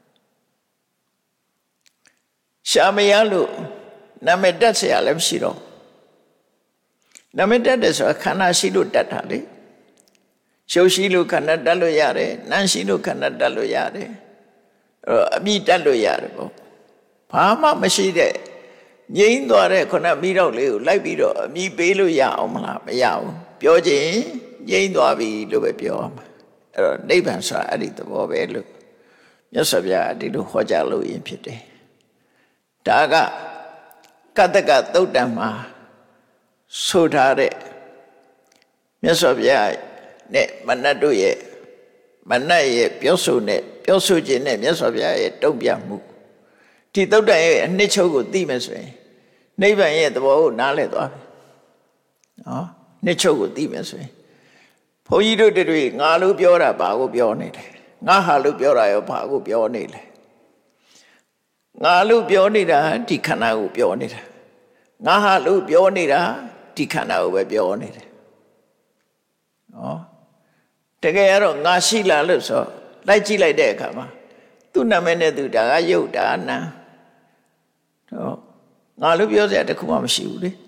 ရှာမရလို့နာမည်တက်เสียလည်းမရှိတော့နာမည်တက်တယ်ဆိုတာခန္ဓာရှိလို့တက်တာလေရှုပ်ရှိလို့ခန္ဓာတက်လို့ရတယ်နန်းရှိလို့ခန္ဓာတက်လို့ရတယ်အဲ့တော့အမိတက်လို့ရတယ်ပေါ့ဘာမှမရှိတဲ့ငြိမ်းသွားတဲ့ခုနမိတော့လေးကိုလိုက်ပြီးတော့အမိပေးလို့ရအောင်မလားမရဘူးပြောခြင်းငြိမ်းသွားပြီလို့ပဲပြောရမှာအဲ့တော့နိဗ္ဗာန်ဆိုတာအဲ့ဒီသဘောပဲလို့မြတ်စွာဘုရားဒီလိုဟောကြားလို့ရင်ဖြစ်တယ်ဒါကကတ္တကသုတ်တံမှာဆိုထားတဲ့မြတ်စွာဘုရားနဲ့မနတ်တို့ရဲ့မနတ်ရဲ့ပြောဆိုနဲ့ပြောဆိုခြင်းနဲ့မြတ်စွာဘုရားရဲ့တုံ့ပြန်မှုဒီသုတ်တံရဲ့အနှစ်ချုပ်ကိုသိမယ်ဆိုရင်နိဗ္ဗာန်ရဲ့သဘောကိုနားလည်သွားပြီနော်နှစ်ချုပ်ကိုသိမယ်ဆိုရင်ဘုန်းကြီးတို့တွေငါလို့ပြောတာဘာကိုပြောနေလဲငါဟာလို့ပြောတာရောဘာကိုပြောနေလဲငါလို့ပြောနေတာဒီခန္ဓာကိုပြောနေတာငါဟာလို့ပြောနေတာဒီခန္ဓာကိုပဲပြောနေတယ်နော်တကယ်ကတော့ငါရှိလားလို့ဆိုလိုက်ကြည့်လိုက်တဲ့အခါမှာသူ့နာမည်နဲ့သူဒါကယုတ်ဒါကနာဟောငါလို့ပြောစရာတခုမှမရှိဘူးလေ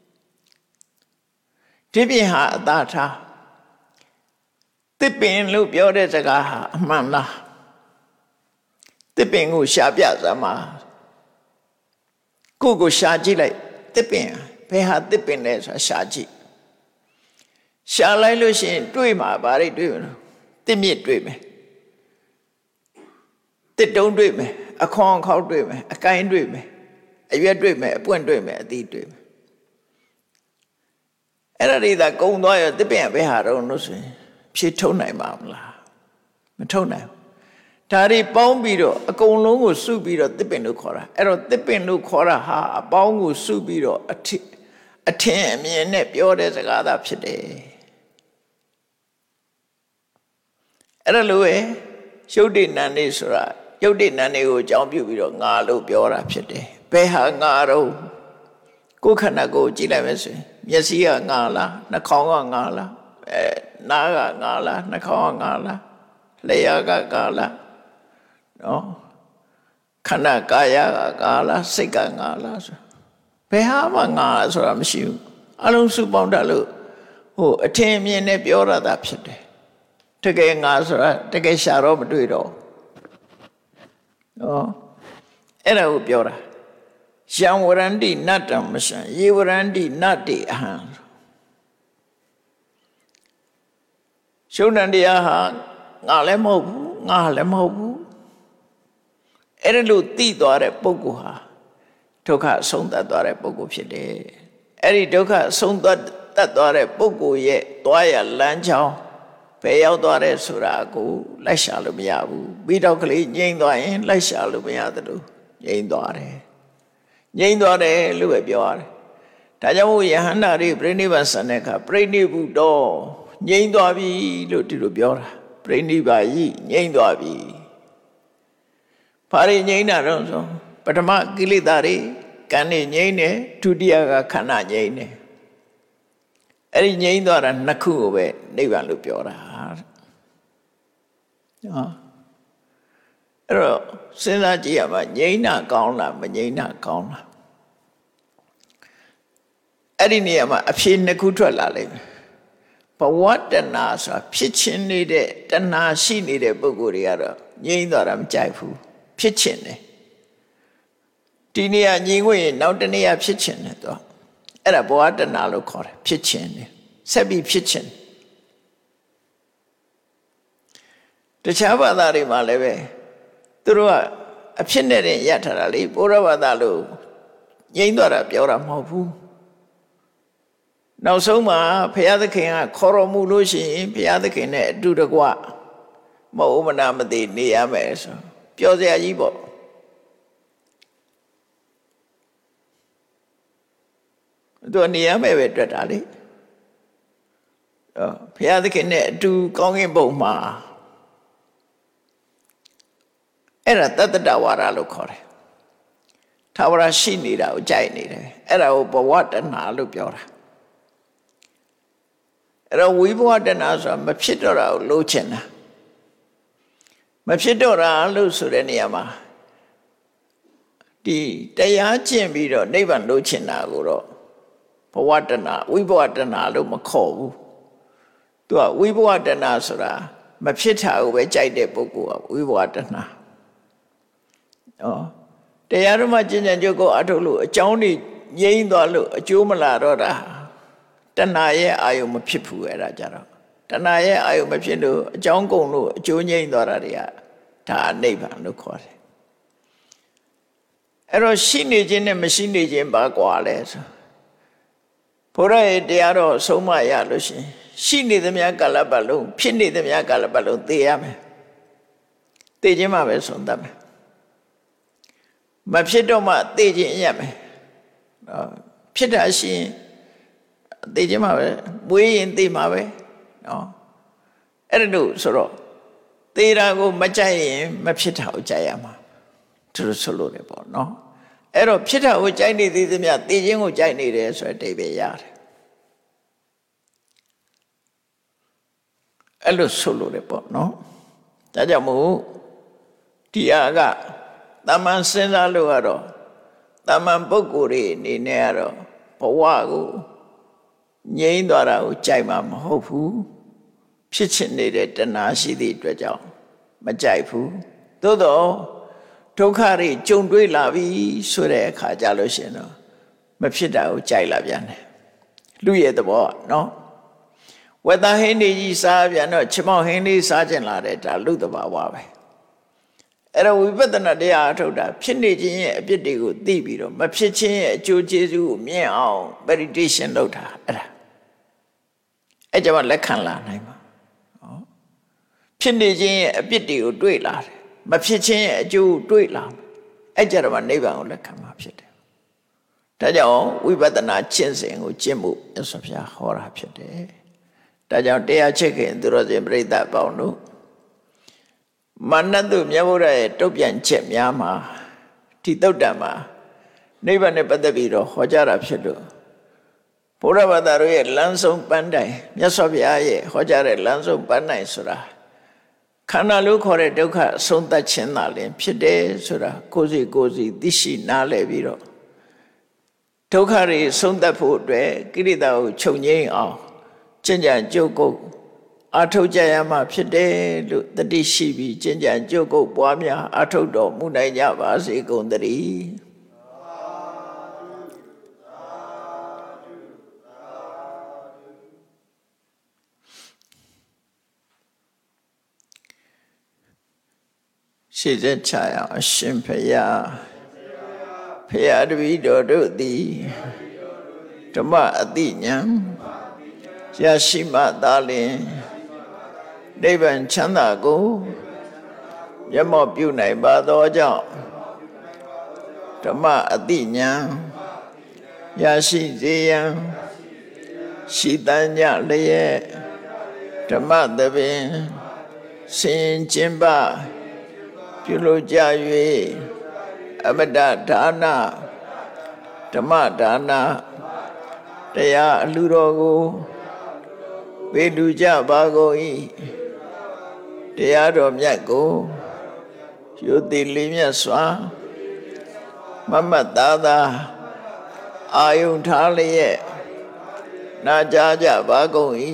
ဒီပြင်ဟာအသာထားတစ်ပင်လို့ပြောတဲ့စကားဟာအမှန်လားတစ်ပင်ကိုရှာပြစမ်းပါကိုကိုရှာကြည့်လိုက်တစ်ပင်ဘယ်ဟာတစ်ပင်လဲဆိုတာရှာကြည့်ရှာလိုက်လို့ရှိရင်တွေ့မှာဗါရိတွေ့မလို့တစ်မြစ်တွေ့မယ်တစ်တုံးတွေ့မယ်အခွန်ခေါက်တွေ့မယ်အကိုင်းတွေ့မယ်အရွက်တွေ့မယ်အပွင့်တွေ့မယ်အသီးတွေ့မယ်အဲ့ဒါတွေသာကုံသွားရတစ်ပင်ဘယ်ဟာတော့လို့ဆိုရင်ဖြေထုတ်နိုင်ပါမလားမထုတ်နိုင်ဒါတွေပေါင်းပြီးတော့အကုန်လုံးကိုစုပြီးတော့တစ်ပင်လို့ခေါ်တာအဲ့တော့တစ်ပင်လို့ခေါ်တာဟာအပေါင်းကိုစုပြီးတော့အထအထင်အမြင်နဲ့ပြောတဲ့စကားသာဖြစ်တယ်အဲ့ဒါလို့ပဲရုပ်တည်နံနေဆိုတာရုပ်တည်နံနေကိုအကြောင်းပြုပြီးတော့ငါလို့ပြောတာဖြစ်တယ်ဘယ်ဟာငါတော့ကိုယ်ခန္ဓာကိုယ်ကြည့်လိုက်မယ်ဆိုရင်မျက်စိကငါလားနှာခေါင်းကငါလားအဲနားကငါလားနှာခေါင်းကငါလားလျှာကငါလားနော်ခန္ဓာကာယကငါလားစိတ်ကငါလားဆိုဘယ်ဟာမှငါဆိုတာမရှိဘူးအလုံးစုပေါင်းတလို့ဟိုအထင်အမြင်နဲ့ပြောရတာဖြစ်တယ်တကယ်ငါဆိုတာတကယ်ရှာတော့မတွေ့တော့နော်အဲ့ဒါကိုပြောတာယံဝရန္တိနတ္တမရှံယေဝရန္တိနတ္တိအဟံရှုံးတန်တရားဟာငါလည်းမဟုတ်ဘူးငါလည်းမဟုတ်ဘူးအဲ့ဒါလို့သိသွားတဲ့ပုဂ္ဂိုလ်ဟာဒုက္ခဆုံးသတ်သွားတဲ့ပုဂ္ဂိုလ်ဖြစ်တယ်အဲ့ဒီဒုက္ခဆုံးသတ်တတ်သွားတဲ့ပုဂ္ဂိုလ်ရဲ့သွားရလမ်းကြောင်းဘယ်ရောက်သွားတဲ့ဆိုတာကိုလိုက်ရှာလို့မရဘူးပြီးတော့ကလေးငြိမ့်သွားရင်လိုက်ရှာလို့မရသလိုငြိမ့်သွားတယ်ငြိမ့်သွားတယ်လို့ပဲပြောရတယ်ဒါကြောင့်မို့ယဟန္တာတွေပြိဋိဘဆန်တဲ့အခါပြိဋိဘုတော်ငြိမ့်သွားပြီလို့ဒီလိုပြောတာပြိဋိဘာယိငြိမ့်သွားပြီဘာတွေငြိမ့်တာတော့ဆိုပထမကိလေသာတွေကံနေငြိမ့်တယ်ဒုတိယကခန္ဓာငြိမ့်တယ်အဲ့ဒီငြိမ့်သွားတာနှစ်ခုကိုပဲနိဗ္ဗာန်လို့ပြောတာနော်အဲ့တော့စဉ်းစားကြည့်ရမှာငြိမ့်တာကောင်းလားမငြိမ့်တာကောင်းလားအဲ့ဒီနေရာမှာအဖြေနှစ်ခုထွက်လာလိမ့်မယ်ဘဝတဏှာဆိုတာဖြစ်ချင်းနေတဲ့တဏှာရှိနေတဲ့ပုဂ္ဂိုလ်တွေကတော့ငြိမ့်သွားတာမကြိုက်ဘူးဖြစ်ချင်းတယ်ဒီနေရာညီငွေရင်နောက်တနေရာဖြစ်ချင်းတယ်တော့အဲ့ဒါဘဝတဏှာလို့ခေါ်တယ်ဖြစ်ချင်းတယ်ဆက်ပြီးဖြစ်ချင်းတခြားဘာသာတွေမှာလည်းပဲသူတို့ကအဖြစ်နဲ့တင်ရထားတာလေဘုရားဘာသာလို့ငြိမ့်သွားတာပြောတာမဟုတ်ဘူးနောက်ဆုံးမှာဘုရားသခင်ကခေါ်တော်မူလို့ရှိရင်ဘုရားသခင်နဲ့အတူတကွမဟုတ်မနာမသိနေရမယ်ဆိုပြောစရာကြီးပေါ့သူနေရမယ်ပဲတွေ့တာလေဘုရားသခင်နဲ့အတူကောင်းကင်ဘုံမှာအဲ့ဒါတတ္တဝါဒလို့ခေါ်တယ်ထာဝရရှိနေတာကိုကြိုက်နေတယ်အဲ့ဒါကိုဘဝတဏှာလို့ပြောတာအဲ့တော့ဝိဘဝတဏှာဆိုတာမဖြစ်တော့တာကိုလိုချင်တာမဖြစ်တော့တာလို့ဆိုတဲ့နေရာမှာဒီတရားကျင့်ပြီးတော့နိဗ္ဗာန်လိုချင်တာကိုတော့ဘဝတဏှာဝိဘဝတဏှာလို့မခေါ်ဘူးသူကဝိဘဝတဏှာဆိုတာမဖြစ်တာကိုပဲကြိုက်တဲ့ပုဂ္ဂိုလ်ကဝိဘဝတဏှာဩတရားဓမ္မကျင့်ကြံကြုတ်ကိုအထုတ်လို့အကြောင်းတွေငြိမ့်သွားလို့အကျိုးမလာတော့တာတဏှာရဲ့အာယုံမဖြစ်ဘူးအဲ့ဒါကြတော့တဏှာရဲ့အာယုံမဖြစ်လို့အကြောင်းကုန်လို့အကျိုးငြိမ့်သွားတာတွေကဒါနိဗ္ဗာန်လို့ခေါ်တယ်အဲ့တော့ရှိနေခြင်းနဲ့မရှိနေခြင်းဘာကွာလဲဆိုဘုရားရဲ့တရားတော်ဆုံးမရလို့ရှိရင်ရှိနေသမျှကာလပတ်လုံးဖြစ်နေသမျှကာလပတ်လုံးသိရမယ်သိခြင်းမှပဲဆုံးသတ်မယ်မဖြစ်တော့မှသိခြင်းရမယ်ဖြစ်တာရှိရင်သိခြင်းမှပဲမွေးရင်သိမှာပဲနော်အဲ့ဒါလို့ဆိုတော့သေတာကိုမကြိုက်ရင်မဖြစ်တာကိုကြိုက်ရမှာသူတို့ဆိုလို့လေပေါ့နော်အဲ့တော့ဖြစ်တာကိုကြိုက်နေသေးသမျှသိခြင်းကိုကြိုက်နေတယ်ဆိုတဲ့အဓိပ္ပာယ်ရတယ်အဲ့လိုဆိုလို့လေပေါ့နော်ဒါကြောင့်မို့ဒီအားကတမန်စဉ်းစားလို့ကတော့တာမန်ပုဂ္ဂိုလ်တွေအနေနဲ့ကတော့ဘဝကိုငြိမ်းသွားတာကိုကြိုက်မှာမဟုတ်ဘူးဖြစ်ချင်နေတဲ့တဏှာရှိသည့်အတွက်ကြောင့်မကြိုက်ဘူးသို့တော့ဒုက္ခတွေကြုံတွေ့လာပြီဆိုတဲ့အခါကြလို့ရှိရင်တော့မဖြစ်တာကိုကြိုက်လာပြန်တယ်လူရဲ့သဘောနော်ဝတ္တဟင်းနေကြီးစားပြန်တော့ချမောက်ဟင်းလေးစားကျင်လာတယ်ဒါလူသဘာဝပဲအဲ့တော့ဝိပဿနာတရားအထုတ်တာဖြစ်နေခြင်းရဲ့အပြစ်တွေကိုသိပြီးတော့မဖြစ်ခြင်းရဲ့အကျိုးကျေးဇူးကိုမြင်အောင် meditation လုပ်တာအဲ့ဒါအဲ့ကြမှာလက်ခံလာနိုင်မှာဟောဖြစ်နေခြင်းရဲ့အပြစ်တွေကိုတွေ့လာတယ်မဖြစ်ခြင်းရဲ့အကျိုးတွေ့လာအဲ့ကြတော့နိဗ္ဗာန်ကိုလက်ခံမှာဖြစ်တယ်ဒါကြောင့်ဝိပဿနာကျင့်စဉ်ကိုကျင့်ဖို့မြတ်စွာဘုရားဟောတာဖြစ်တယ်ဒါကြောင့်တရားချစ်ခင်သူတော်စင်ပြိဿပေါင်းတို့မာနတုမြတ်ဗုဒ္ဓရဲ့တုတ်ပြန်ချက်များမှာဒီတုတ်တံမှာနိဗ္ဗာန်နဲ့ပတ်သက်ပြီးတော့ဟောကြားတာဖြစ်လို့ဘုရားဘာသာတို့ရဲ့လမ်းဆုံးပန်းတိုင်မြတ်စွာဘုရားရဲ့ဟောကြားတဲ့လမ်းဆုံးပန်းတိုင်ဆိုတာခန္ဓာလို့ခေါ်တဲ့ဒုက္ခအဆုံးသတ်ခြင်းသာလျှင်ဖြစ်တယ်ဆိုတာကိုယ်စီကိုယ်စီသိရှိနားလည်ပြီးတော့ဒုက္ခတွေဆုံးသတ်ဖို့အတွက်ကိရိတာကိုချုပ်ငြိမ်းအောင်ကျင့်ကြံကြုတ်ကုတ်အာထုတ်ကြရမှာဖြစ်တယ်လို့တတိရှိပြီးကျင့်ကြံကြုတ်ကုတ်ပွားများအာထုတ်တော်မူနိုင်ကြပါစေကုန်သတည်းရှိစေချရအောင်အရှင်ဖရာဖရာတပည့်တော်တို့သည်ဓမ္မအတိညာရရှိမှသာလျှင်နိဗ္ဗာန်ချမ်းသာကိုမျက်မှောက်ပြုနိုင်ပါသောကြောင့်ဓမ္မအတိညာရရှိစေရန်ရှိတန်ကြလျက်ဓမ္မသဘင်ဆင်ကျင်ပါပြုလို့ကြ၍အမတဒါနဓမ္မဒါနတရားအလှတော်ကိုပေးလူကြပါကုန်၏တရားတော်မြတ်ကိုယုတိလေးမြတ်စွာမမတ်သားသာအာယုန်ထားလျက်နာကြားကြပါကုန်၏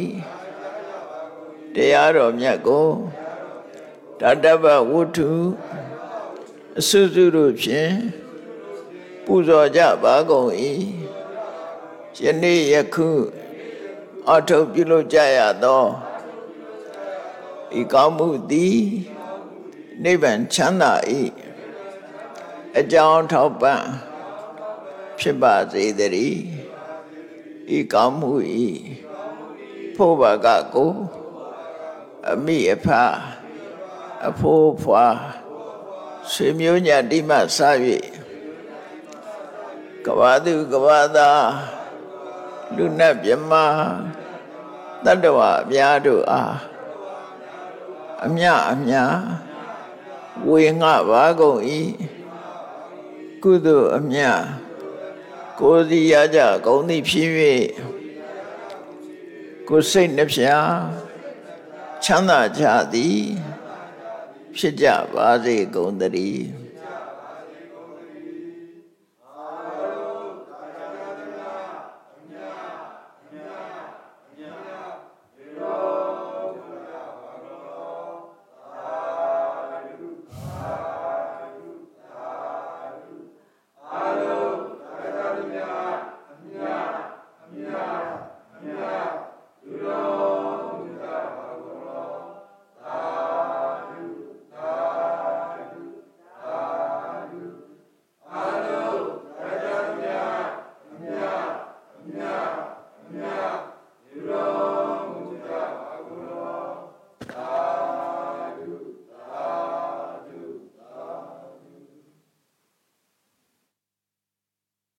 တရားတော်မြတ်ကိုတတ္တဗဝုထုအစွစုတို့ဖြင့်ပူဇော်ကြပါကုန်၏ယနေ့ယခုအထုပ်ပြုလုပ်ကြရသောဤကောင်းမှုသည်နိဗ္ဗာန်ချမ်းသာ၏အကြောင်းထောက်ပံ့ဖြစ်ပါစေတည်းဤကောင်းမှု၏ဖို့ဘာကကိုအမိအဖအဖိုးဖွာဆွေမျိုးညာတိမစ၍ကဘာသူကဘာသာလူနတ်မြမတတ္တဝအများတို့အားအမြအများဝေငှပါကုန်၏ကုသိုလ်အမြကိုယ်စီရကြကုန်သည်ဖြစ်၍ကိုယ်စိတ်နှဖျားချမ်းသာကြသည်ဖြစ်ကြပါစေကုန်သတည်း